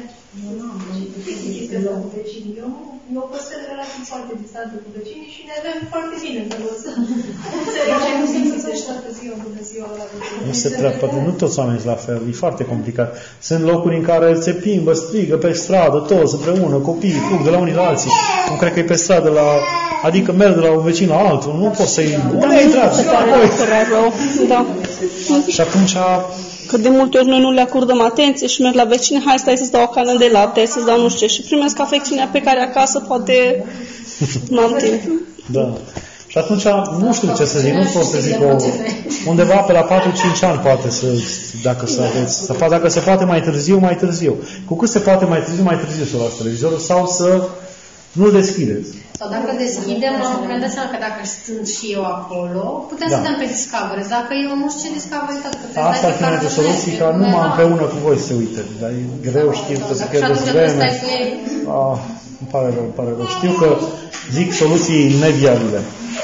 [SPEAKER 4] Eu păstrez relații foarte distante cu vecinii și ne avem foarte bine să vă să înțelegem, nu se înțelege toată ziua, bună ziua la vecini.
[SPEAKER 1] Nu se prea poate, nu toți oamenii la fel, e foarte complicat. Sunt locuri în care se plimbă, strigă pe stradă, toți împreună, copiii, fug de la unii la alții. Nu cred că e pe stradă la... Adică merg de la un vecin la altul, nu poți să-i... Unde ai intrat?
[SPEAKER 7] Da.
[SPEAKER 1] Și atunci...
[SPEAKER 7] Că de multe ori noi nu le acordăm atenție și merg la vecine, hai stai să-ți dau o cană de lapte, să-ți dau nu știu ce, și primesc afecțiunea pe care acasă poate nu am timp.
[SPEAKER 1] Da. Și atunci, nu știu ce să zic, nu pot să zic o, undeva pe la patru-cinci ani poate să, dacă să aveți, să, dacă se poate mai târziu, mai târziu. Cu cât se poate mai târziu, mai târziu să luați televizorul sau să nu-l deschideți.
[SPEAKER 3] Sau dacă deschidem, mi-am dat seama că dacă sunt și eu acolo, putem da. Să dăm pe Discovery. Dacă eu nu știu ce Discovery, tot că
[SPEAKER 1] asta ar fi mai de soluții, ca numai împreună cu voi să se uite. Dar e greu, știu, că se pierdeți vreme. Ah, îmi pare rău, îmi pare rău. Știu că zic soluții neviabile.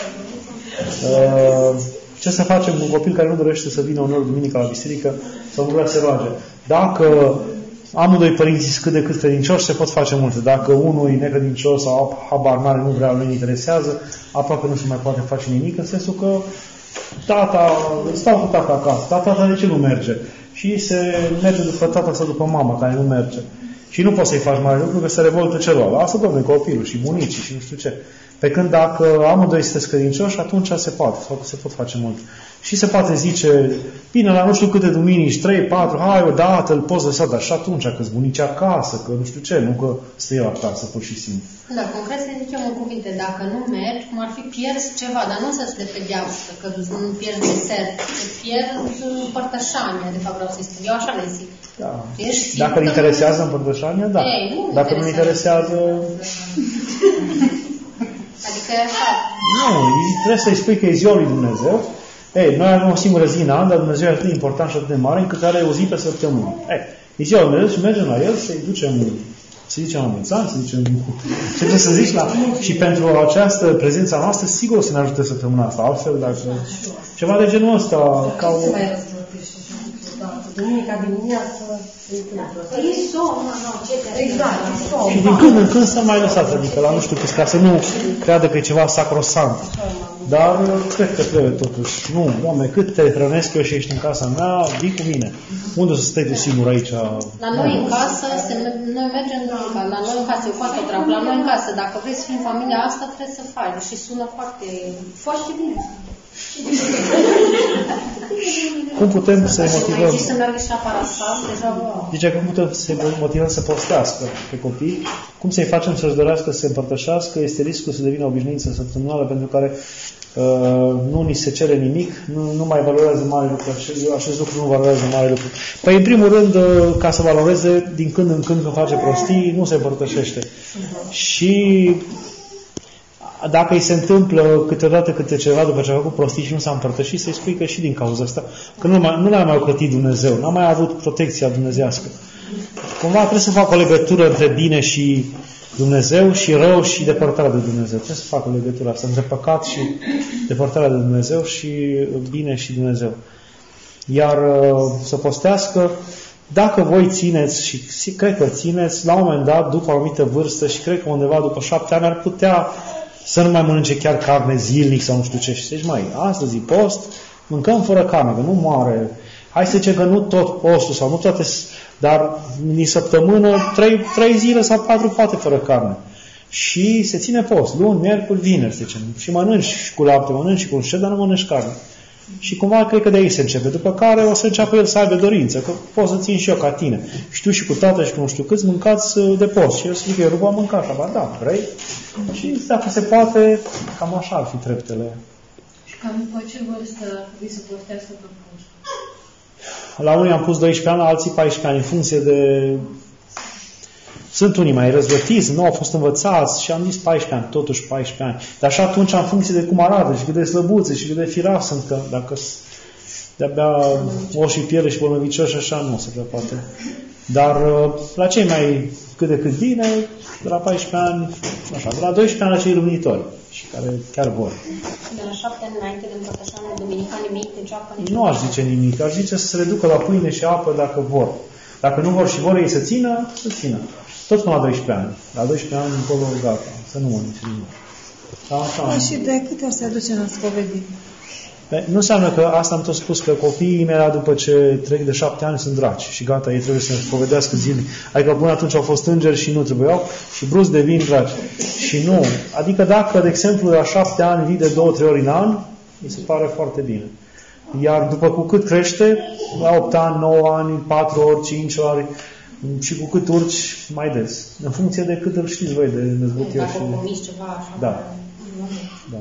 [SPEAKER 1] Uh, ce să facem cu un copil care nu dorește să vină uneori duminica la biserică sau nu vrea să se roage? Dacă amândoi părinții cât de cât credincioși, se pot face multe. Dacă unul e necredincios sau habar mare, nu vrea, nu-i interesează, aproape nu se mai poate face nimic, în sensul că tata, stau cu tata acasă, tata de ce nu merge? Și se merge după tata sau după mama care nu merge. Și nu poți să-i faci mare lucru, că se revoltă celălalt. Lasă, domnule, copilul și bunicii și nu știu ce. Pe când dacă amândoi sunteți credincioși, atunci se poate, sau se pot face mult. Și se poate zice, bine, la nu știu câte duminici, trei, patru, hai odată, îl poți lăsa, dar și atunci, că-ți bunici acasă, că nu știu ce, nu că stă el acasă, pur și simplu.
[SPEAKER 3] Da, concret să zicem în cuvinte, dacă nu mergi, cum ar fi pierzi ceva, dar nu să-ți de pedeapsă, că nu pierzi desert, pierzi împărtășania, de fapt vreau să-i spun, eu așa le zic.
[SPEAKER 1] Da. Dacă îl interesează împărtășania, da.
[SPEAKER 3] Ei, nu
[SPEAKER 1] dacă nu-l interesează...
[SPEAKER 3] Adică e așa.
[SPEAKER 1] Nu, trebuie să-i spui că e ziua lui Dumnezeu. Ei, noi avem o singură zi în an, dar Dumnezeu e atât de important și atât de mare, încât are o zi pe săptămână. Ei, e ziua lui Dumnezeu și mergem la el să-i ducem, să zicem la mulți ani, să zicem ce trebuie să zici la... Și pentru această prezența noastră, sigur o să ne ajute săptămâna asta. Altfel, dacă... Ceva de genul ăsta, ca o...
[SPEAKER 5] Duminica dimineață îi întâmplă.
[SPEAKER 4] E somn, nu, ce te
[SPEAKER 5] Exact, somn.
[SPEAKER 1] Și din când în când să mai lăsați, adică la nu știu câți, ca să nu creadă că e ceva sacrosant. Dar cred că trebuie totuși. Nu, Doamne, cât te hrănesc eu și ești în casa mea, vii cu mine. Unde să stai tu singur aici?
[SPEAKER 3] La noi în casă, se, noi mergem duminica, la noi în casă, eu fac o treabă, la noi în casă, dacă vrei să fii în familia asta, trebuie să faci. Și sună foarte, foarte bine.
[SPEAKER 1] Cum putem să-i motivăm?
[SPEAKER 3] Mai să meargă și la parasal, deja wow.
[SPEAKER 1] Zice, cum putem să-i motivăm să postească pe copii? Cum să-i facem să-și dorească să se împărtășească? Este riscul să devină obișnuință săptămânală pentru care uh, nu ni se cere nimic, nu, nu mai valorează mare lucru. Acest lucru nu valorează mare lucru. Păi, în primul rând, uh, ca să valoreze, din când în când când face prostii, nu se împărtășește. Și dacă îi se întâmplă câteodată câte ceva după ce a făcut prostii și nu s-a împărtășit, să-i spui că și din cauza asta, că nu, mai, nu l-a mai ocrotit Dumnezeu, n-a mai avut protecția dumnezească. Cumva trebuie să facă o legătură între bine și Dumnezeu și rău și depărtarea de Dumnezeu. Trebuie să facă o legătură asta între păcat și depărtarea de Dumnezeu și bine și Dumnezeu. Iar să postească, dacă voi țineți și cred că țineți, la un moment dat, după o anumită vârstă și cred că undeva după șapte ani ar putea să nu mai mănânce chiar carne zilnic sau nu știu ce. Și zici, mai, astăzi e post, mâncăm fără carne, că nu moare. Hai să zicem că nu tot postul sau nu toate, dar din săptămână, trei, trei zile sau patru poate fără carne. Și se ține post, luni, miercuri, vineri, să zicem. Și mănânci și cu lapte, mănânci și cu șed, dar nu mănânci carne. Și cumva cred că de aici se începe. După care o să înceapă el să aibă dorință, că pot să țin și eu ca tine. Și tu și cu tata și cu nu știu câți mâncați de post. Și eu zic, eu nu v-am mâncat așa, ba da, vrei? Și dacă se poate, cam așa ar fi treptele.
[SPEAKER 3] Și cam după ce vârstă trebuie să postească pe post?
[SPEAKER 1] La unii am pus doisprezece ani, la alții paisprezece ani, în funcție de... Sunt unii mai răzvătiți, nu au fost învățați și am zis paisprezece ani, totuși paisprezece ani. Dar și atunci, în funcție de cum arată și cât de slăbuțe și cât de firav sunt, că dacă de-abia oși și piele și bolnăvicioși, așa nu se prea poate. Dar la cei mai cât de cât bine, de la paisprezece ani, așa, de la doisprezece ani la cei luminitori și care chiar vor.
[SPEAKER 3] De la șapte ani înainte de împărtășanie duminica, nimic, nici apă, nici
[SPEAKER 1] nu aș zice nimic, aș zice să se reducă la pâine și apă dacă vor. Dacă nu vor și vor ei să țină, să țină. Tot până la doisprezece ani. La doisprezece ani, încolo, gata. Să nu mănânce nimic.
[SPEAKER 9] Da, și de câte ori se aduce în spovedire?
[SPEAKER 1] Nu înseamnă că asta am tot spus, că copiii imediat după ce trec de șapte ani sunt draci și gata, ei trebuie să ne spovedească zilnic. Adică până atunci au fost îngeri și nu trebuiau și brusc devin draci. Și nu. Adică dacă, de exemplu, la șapte ani vii de două, trei ori în an, mi se pare foarte bine. Iar după cu cât crește, la opt ani, nouă ani, patru ori, cinci ori, și cu cât urci mai des. În funcție de cât îl știți voi de năzbătier.
[SPEAKER 3] Dacă
[SPEAKER 1] și...
[SPEAKER 3] comiți ceva așa.
[SPEAKER 1] Da. Da.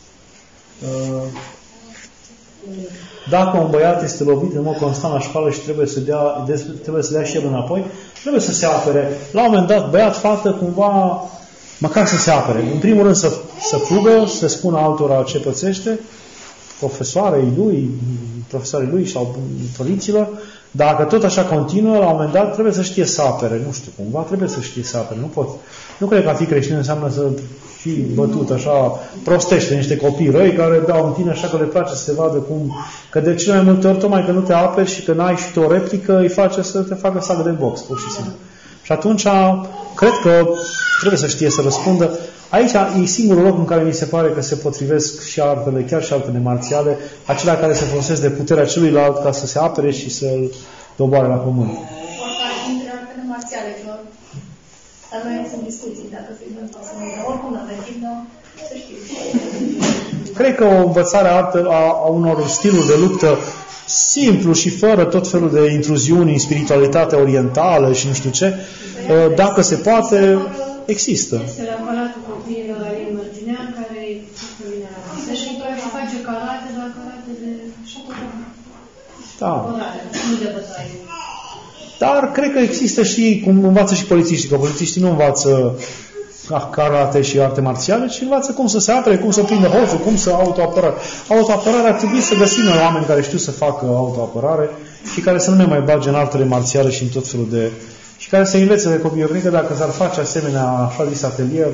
[SPEAKER 1] Dacă un băiat este lovit în mod constant la școală și trebuie să dea, trebuie să dea și el înapoi, trebuie să se apere. La un moment dat, băiat, fată, cumva, măcar să se apere. În primul rând să, să fugă, să spună altora ce pățește, profesoarei lui, profesorii lui sau părinților. Dacă tot așa continuă, la un moment dat trebuie să știe să apere. Nu știu, cumva trebuie să știe să apere. Nu pot. Nu cred că a fi creștin înseamnă să fii bătut așa, prostește niște copii răi care dau în tine așa că le place să se vadă cum... Că de cele mai multe ori, tocmai că nu te aperi și că n-ai și tu o replică, îi face să te facă sagă de box, pur și simplu. Și atunci, cred că trebuie să știe să răspundă. Aici e singurul loc în care mi se pare că se potrivesc și artele, chiar și artele marțiale, acelea care se folosesc de puterea celuilalt ca să se apere și să-l doboare la pământ.
[SPEAKER 4] Oricare dintre artele marțiale, că dar noi sunt discuții dacă se inventau să nu, oricum la timp, să știu.
[SPEAKER 1] Cred că o învățare artă a, a unor stiluri de luptă simplu și fără tot felul de intruziuni în spiritualitatea orientală și nu știu ce, dacă se poate, există.
[SPEAKER 10] Este la Palatul Copiilor Alin Mărginean, care se și face karate, dar karate de șapte.
[SPEAKER 1] Da.
[SPEAKER 10] Nu de bătaie.
[SPEAKER 1] Dar cred că există și, cum învață și polițiștii, că polițiștii nu învață karate și arte marțiale, ci învață cum să se apere, cum să prindă hoțul, cum să autoapărare. Autoapărare ar trebui să găsim oameni care știu să facă autoapărare și care să nu ne mai bage în artele marțiale și în tot felul de... și care să învețe de copii. Eu cred că dacă s-ar face asemenea așa zis atelier,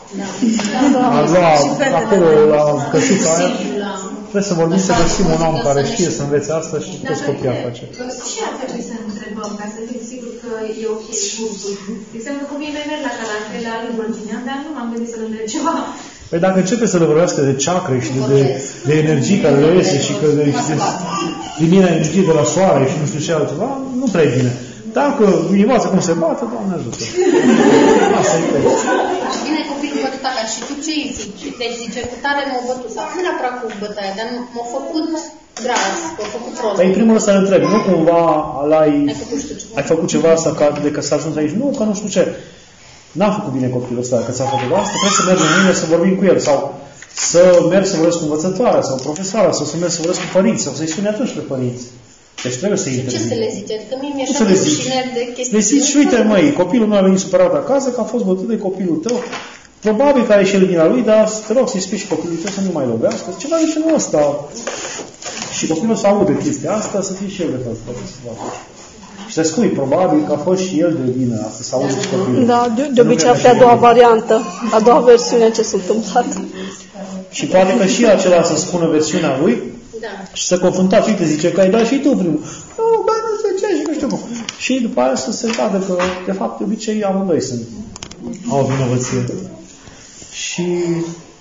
[SPEAKER 1] ar lua acolo la căsuța aia, trebuie să vorbim să găsim un om care știe să învețe asta și toți copiii ar face.
[SPEAKER 2] Și ar trebui să întrebăm, ca să fim sigur că e ok cursul. De exemplu, copiii mei merg la karate, la Alin Mărginean, dar nu m-am gândit să-l întreb ceva.
[SPEAKER 1] Păi dacă începe să le vorbească de chakre și de, de, de energii care le iese și că de, de primirea energiei de la soare și nu știu ce altceva, nu prea e bine. Dacă îi învață cum se bate, Doamne ajută. Asta e pe.
[SPEAKER 3] Și vine copilul bătut acasă și tu ce îi zici? Deci zice, cu tare m-au bătut sau nu neapărat cu bătaia, dar m-au făcut gras, m-au făcut rost.
[SPEAKER 1] Păi primul să-l întrebi, nu cumva ai,
[SPEAKER 3] ai, făcut, ceva.
[SPEAKER 1] ai făcut ceva asta ca, de că s-a ajuns aici? Nu, că nu știu ce. N-a făcut bine copilul ăsta că ți-a făcut asta, trebuie să mergi în mine să vorbim cu el sau să mergi să vorbesc cu învățătoarea sau profesoara sau să mergi să vorbesc cu părinți sau să-i spune atunci pe părinți. Deci trebuie să intervii.
[SPEAKER 3] Ce să le zici? Adică mie mi-e așa rușine de chestii.
[SPEAKER 1] Le zici, uite măi, copilul meu a venit supărat acasă că a fost bătut de copilul tău. Probabil că are și el vina lui, dar te rog să-i spui și copilul tău să nu mai lovească. Ceva de genul ăsta. Și copilul să audă chestia asta, să fie și el de fapt. Și să spui, probabil că a fost și el de vină asta, să auzi copilul.
[SPEAKER 7] Da, de, de obicei ar fi a doua variantă, a doua versiune ce s-a întâmplat.
[SPEAKER 1] Și poate că și acela să spună versiunea lui,
[SPEAKER 3] da.
[SPEAKER 1] Și să confruntați, uite, zice că ai dat și tu primul. Nu, bă, nu știu ce, și nu știu cum. Și după aia să se vadă că, de fapt, de obicei, amândoi sunt, au o vinovăție. Și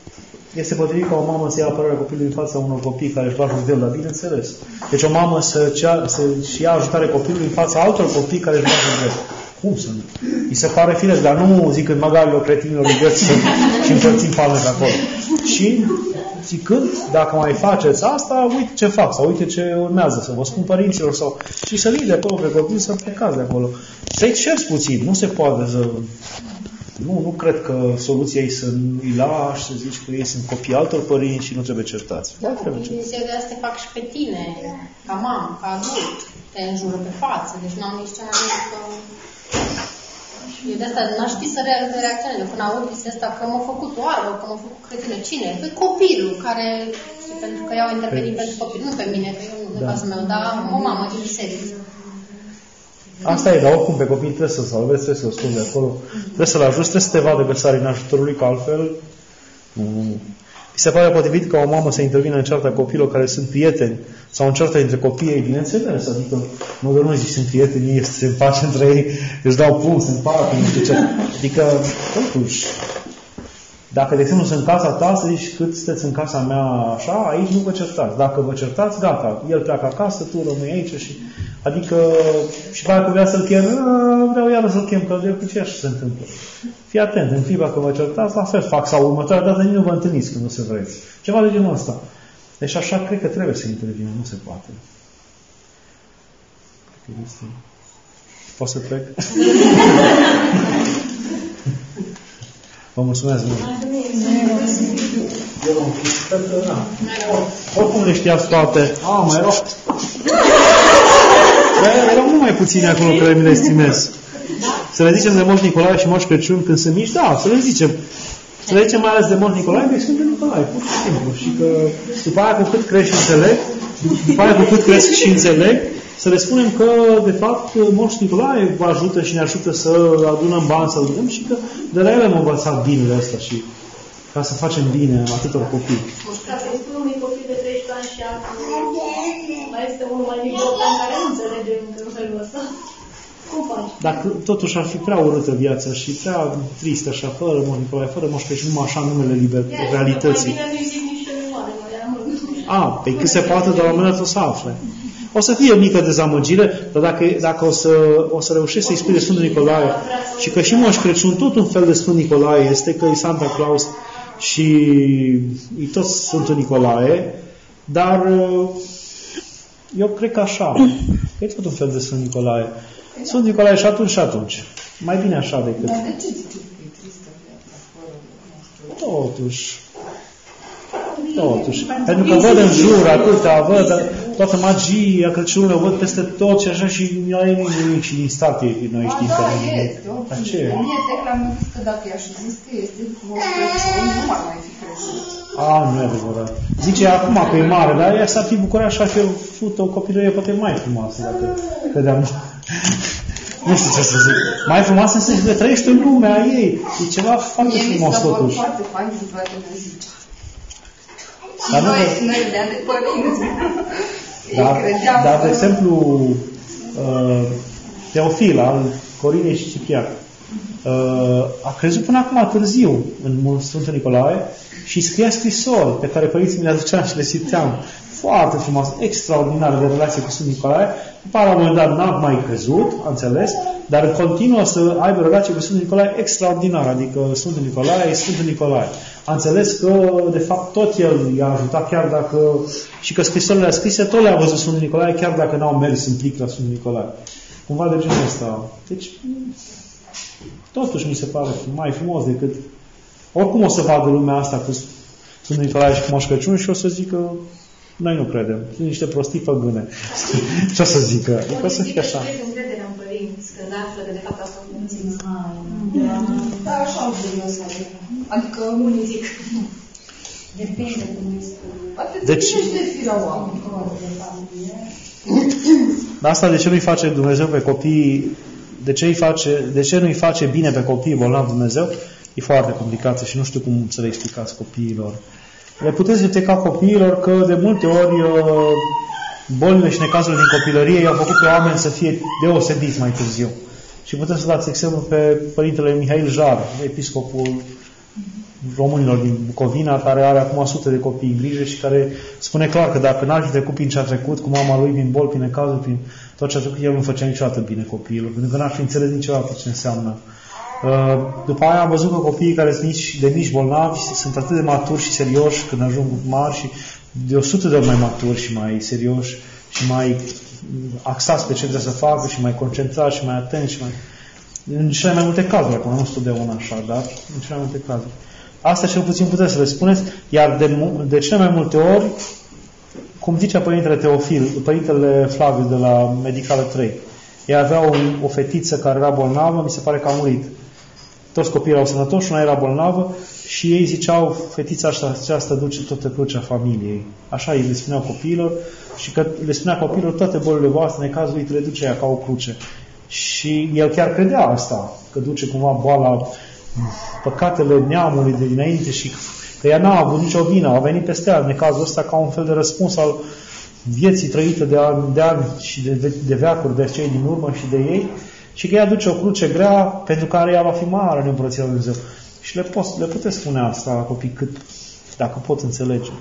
[SPEAKER 1] este potrivit ca o mamă să ia apărarea copilului în fața unor copii care își bag judeu, dar bineînțeles. Deci o mamă să să-și ia ajutare copilului în fața altor copii care își bag judeu. Cum să nu? Mi se pare firesc, dar nu zicând măgarilor, cretinilor, iubieți și împărțim palme de acolo. Și zicând, dacă mai faceți asta, uite ce fac, sau uite ce urmează, să vă spun părinților, sau și să vii de acolo pe copii, să plecați de acolo. Să-i cerți puțin, nu se poate să... Nu, nu cred că soluția e să îi lași, să zici că ei sunt copii altor părinți și nu trebuie certați. Da, trebuie certați.
[SPEAKER 3] De asta te fac și pe tine, ca mamă, ca adult, te înjură pe față, deci n-am nici ce mai mic că... Eu de asta n-aș ști să reacționez. Până aud chestia asta că m-a făcut oară, că m-a făcut cretină. Cine? Pe copilul, care... Pentru că i-au intervenit pe... pentru copil. Nu pe mine, că eu nu de da. Cazul meu, dar o mamă din biserică.
[SPEAKER 1] Asta e, dar oricum pe copii trebuie să-l salvezi, trebuie să-l scoți de acolo. Trebuie să-l ajuți, trebuie să te vadă găsare în ajutorul lui, că altfel... Mm. Mi se pare potrivit ca o mamă să intervină în cearta copiilor care sunt prieteni sau în cearta între copiii ei, bineînțeles, adică nu că nu zici sunt prieteni, ei se împace între ei, își dau pumn, se împacă, nu știu ce. Adică, totuși, dacă, de exemplu, sunt în casa ta, să zici cât sunteți în casa mea așa, aici nu vă certați. Dacă vă certați, gata, el pleacă acasă, tu rămâi aici și... Adică, și dacă vrea să-l chem, vreau iară să-l chem, că de obicei așa se întâmplă. Fii atent, în clipa că vă certați, la fel fac, sau următoarea dată nici nu vă întâlniți când nu se vreți. Ceva de genul ăsta. Deci așa cred că trebuie să intervină, nu se poate. Poți să trec? Vă mulțumesc mult. Oricum le știați toate. A, mai erau... Erau mult mai puține acolo care mi le estimez. Să le zicem de Moș Nicolae și Moș Crăciun când sunt mici? Da, să le zicem. Să le zicem mai ales de Moș Nicolae, de Sfântul Nicolae, pur și simplu. Și că după aia cu cât crești și înțeleg, după aia cu cât cresc și înțeleg, să le spunem că, de fapt, Moș Nicolae vă ajută și ne ajută să adunăm bani, să adunăm și că de la ele am învățat binele ăsta și ca să facem bine atâtor copii.
[SPEAKER 10] Ca să-i spun unui copil de treisprezece ani și acum, mai este unul mai mic care nu înțelege în felul ăsta. Cum faci?
[SPEAKER 1] Dacă totuși ar fi prea urâtă viața și prea tristă așa, fără Moș Nicolae, fără Moș Crăciun, numai așa numele liber, realității.
[SPEAKER 10] Mai bine nu-i zic nici nu moare, mai
[SPEAKER 1] A, pe cât se poate, de la un moment dat o să afle. O să fie o mică dezamăgire, dar dacă, dacă o, să, o să reușești să-i spui de Sfântul Nicolae și că și Moș Crăciun, tot un fel de Sfânt Nicolae este, că e Santa Claus și e tot Sfântul Nicolae, dar eu cred că așa, că e tot un fel de Sfânt Nicolae. Sfânt Nicolae și atunci și atunci. Mai bine așa decât...
[SPEAKER 6] Dar de ce ziceți că e tristă viața fără?
[SPEAKER 1] Totuși. Totuși. Pentru că văd în jur atâta, văd toată magia Crăciunului, o văd peste tot și așa și nu ai nimic și din stat noi știm că nu e nimic. Dar ce?
[SPEAKER 6] Mie tecla mi-a zis că dacă i-aș zis că este Moș Crăciun, nu ar mai fi Crăciun.
[SPEAKER 1] A, nu e adevărat. Zice acum că e mare, dar ea s-ar fi bucurat așa că eu fut o copilărie poate mai frumoasă, dacă credeam. Nu știu ce să zic. Mai frumoasă în sensul că trăiește în lumea ei. E ceva foarte frumos totuși.
[SPEAKER 6] Mie mi se foarte fain să toate ne zicea.
[SPEAKER 1] Dar
[SPEAKER 6] noi, noi de de părinți.
[SPEAKER 1] Dar, dar, de exemplu, uh, Teofil, al Corinei și Ciprian, uh, a crezut până acum târziu în Sfântul Nicolae și scria scrisori pe care părinții mi le aduceam și le citeam. Foarte frumoasă, extraordinară de relație cu Sfântul Nicolae. După la un moment dat n-a mai crezut, a înțeles, dar continuă să aibă relație cu Sfântul Nicolae extraordinară, adică Sfântul Nicolae e Sfântul Nicolae. A înțeles că, de fapt, tot el i-a ajutat, chiar dacă, și că scrisorile scrise tot le-a văzut Sfântul Nicolae, chiar dacă n-au mers în plic la Sfântul Nicolae. Cumva de genul ăsta. Deci, totuși mi se pare mai frumos decât... Oricum o să vadă lumea asta cu Sfântul Nicolae și cu Moș Crăciun și o să zică noi nu credem. Sunt niște prostii păgâne. Ce o să zică? Adică o să fie așa.
[SPEAKER 10] Trebuie încrederea în părinți, când află că de fapt asta nu țin.
[SPEAKER 6] Da, așa o să adică unii zic. Depinde cum este. Poate deci, de firea oamenilor.
[SPEAKER 1] Dar asta de ce nu-i face Dumnezeu pe copii, de ce, face, de ce nu-i face bine pe copiii bolnavi Dumnezeu? E foarte complicat și nu știu cum să le explicați copiilor. Le puteți explica copiilor că de multe ori bolile și necazurile din copilărie i-au făcut pe oameni să fie deosebiți mai târziu. Și puteți să dați exemplu pe Părintele Mihail Jar, episcopul românilor din Bucovina, care are acum sute de copii în grijă și care spune clar că dacă n-ar fi trecut prin ce a trecut, cu mama lui, prin bol, prin necazuri, prin tot ce a trecut, el nu făcea niciodată bine copiilor, pentru că n-ar fi înțeles niciodată ce înseamnă. După aia am văzut că copiii care sunt mici, de mici bolnavi sunt atât de maturi și serioși când ajung mari și de o sută de ori mai maturi și mai serioși și mai axați pe ce trebuie să facă și mai concentrați și mai atenți și mai... În cele mai multe cazuri, acum nu știu de una așa, dar în cele mai multe cazuri. Asta cel puțin puteți să le spuneți, iar de, de cele mai multe ori, cum zicea Părintele Teofil, Părintele Flaviu de la Medicală trei, ei aveau o, o fetiță care era bolnavă, mi se pare că a murit. Toți copiii erau sănătoși, una era bolnavă și ei ziceau, fetița asta, aceasta duce toată crucea familiei. Așa îi le spuneau copiilor și că le spunea copiilor toate bolile voastre, în cazul lui, le duce ea ca o cruce. Și el chiar credea asta, că duce cumva boala, păcatele neamului de dinainte și că ea n-a avut nicio vină, a venit peste ea, în cazul ăsta, ca un fel de răspuns al vieții trăite de ani, de ani și de, de, de veacuri de cei din urmă și de ei, și că ea duce o cruce grea pentru care ea va fi mare în Împărăția lui Dumnezeu. Și le, pot, le puteți spune asta la copii, cât, dacă pot înțelege.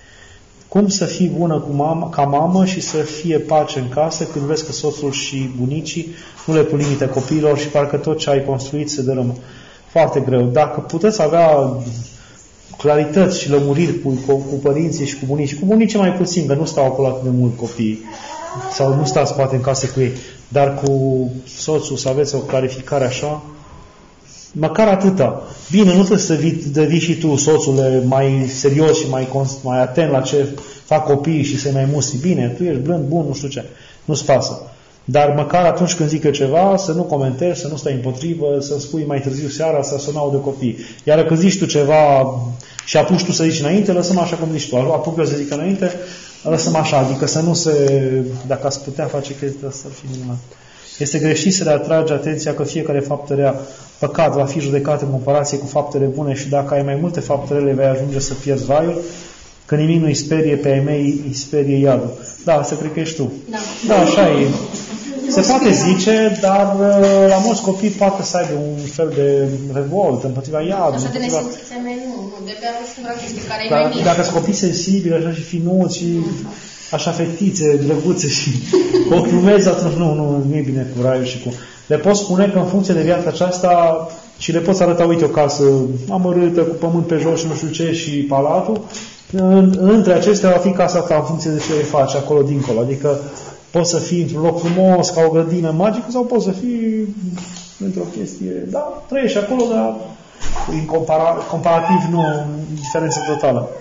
[SPEAKER 1] Cum să fii bună cu mama, ca mamă și să fie pace în casă când vezi că soțul și bunicii nu le pun limite copiilor și parcă tot ce ai construit se dărâmă. Foarte greu. Dacă puteți avea clarități și lămuriri cu, cu, cu părinții și cu bunicii, cu bunicii mai puțin, că nu stau acolo atât de mult copiii, sau nu stați poate în casă cu ei, dar cu soțul să aveți o clarificare așa, măcar atâta. Bine, nu trebuie să devii și tu, soțule, mai serios și mai, mai atent la ce fac copiii și să-i mai musti. Bine, tu ești blând, bun, nu știu ce. Nu-ți pasă. Dar măcar atunci când zic eu ceva, să nu comentezi, să nu stai împotrivă, să spui mai târziu seara, să să n-audă copii. Iar când zici tu ceva și apuci tu să zici înainte, lăsăm așa cum zici tu. Apuc eu să zic înainte, lăsăm așa. Adică să nu se... Dacă ați putea face chestia asta, ar fi minunat. Este greșit să le atrage atenția că fiecare faptă rea, păcat, va fi judecat în comparație cu faptele bune și dacă ai mai multe fapte rele, vei ajunge să pierzi raiul, că nimic nu-i sperie pe ai mei, îi sperie iadul. Da, asta cred că ești tu.
[SPEAKER 3] Da,
[SPEAKER 1] da așa e. Se poate zice, dar la mulți copii poate să aibă un fel de revolt împotriva iadului.
[SPEAKER 3] Așa de nesimțiți ai mei, nu. Nu, de pe o singură chestie care e mai mică.
[SPEAKER 1] Dacă sunt copii sensibili, așa și finuți și așa fetițe, drăguțe și ochi lumezi, atunci nu, nu, nu e bine cu raiul și cu... Le poți spune că în funcție de viața aceasta și le poți arăta, uite, o casă amărâtă, cu pământ pe jos și nu știu ce și palatul, între acestea va fi casa ta în funcție de ce îi faci acolo dincolo. Adică poți să fii într-un loc frumos, ca o grădină magică, sau poți să fii într-o chestie... Da, trăiești acolo, dar în compara, comparativ nu, diferență totală.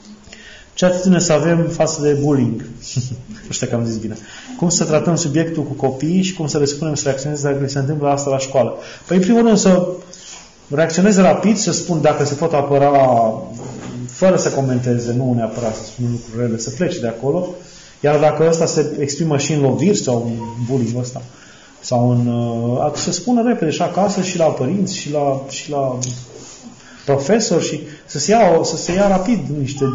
[SPEAKER 1] Ce atitudine să avem față de bullying? Nu știu că am zis bine. Cum să tratăm subiectul cu copiii și cum să le spunem să reacționeze dacă li se întâmplă asta la școală? Păi, în primul rând, să reacționeze rapid, să spun dacă se pot apăra fără să comenteze, nu neapărat să spună lucruri rele, să plece de acolo. Iar dacă ăsta se exprimă și în loviri sau în bullying ăsta, sau în... Uh, să spună repede și acasă și la părinți și la, și la profesori și să se ia, să se ia rapid niște...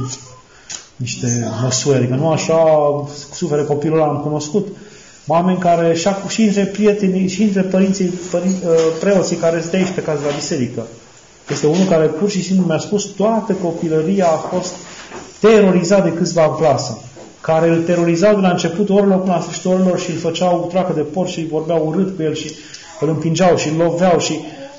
[SPEAKER 1] niște măsuri, adică nu așa suferă copilul ăla. Am cunoscut oameni care și, și între prietenii și între părinții, părin, preoții care sunt de aici pe caz la biserică. Este unul care pur și simplu mi-a spus toată copilăria a fost terorizat de câțiva în clasă, care îl terorizau de la începutul orelor până la sfârșitul orelor și îl făceau tracă de porc și îi vorbeau urât cu el și îl împingeau și îl loveau și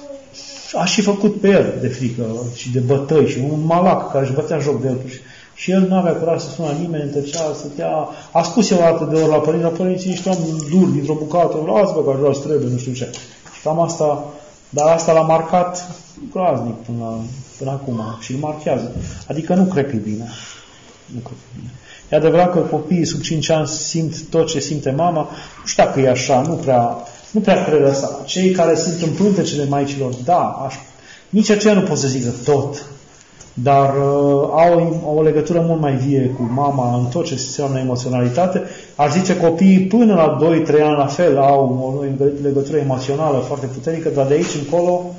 [SPEAKER 1] a și făcut pe el de frică și de bătăi și un malac care își bătea joc de el. Și el nu avea curaj să spună la nimeni, întăcea, stătea... A spus eu o dată de ori la părinți, la părinții niște oameni duri dintr-o bucată, las-vă că așa trebuie, nu știu ce. Și cam asta, dar asta l-a marcat groaznic până, la, până acum și îl marchează. Adică nu cred că e bine. Nu cred că e bine. E adevărat că copiii sub cinci ani simt tot ce simte mama, nu știu dacă e așa, nu prea, nu prea cred asta. Cei care sunt în pântecele maicilor, da, aș, nici aceea nu pot să zică tot. Dar uh, au o, o legătură mult mai vie cu mama în tot ce înseamnă emoționalitate. Ar zice copiii până la doi trei ani la fel au o legătură emoțională foarte puternică, dar de aici încolo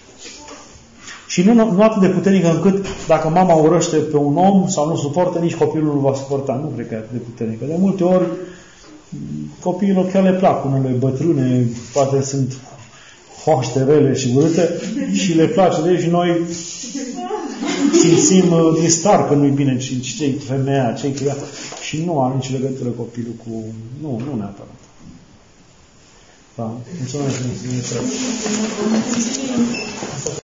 [SPEAKER 1] și nu, nu atât de puternică încât dacă mama urăște pe un om sau nu suportă, nici copilul nu va suporta. Nu cred că e atât de puternică. De multe ori copiilor chiar le plac unele bătrâne, poate sunt hoaște rele și urâte și le place de ei și noi simțim uh, din start că nu-i bine ce-i femeia, ce-i că și nu are nicio legătură copilul cu... Nu, nu neapărat. Da, mulțumesc. Mulțumesc.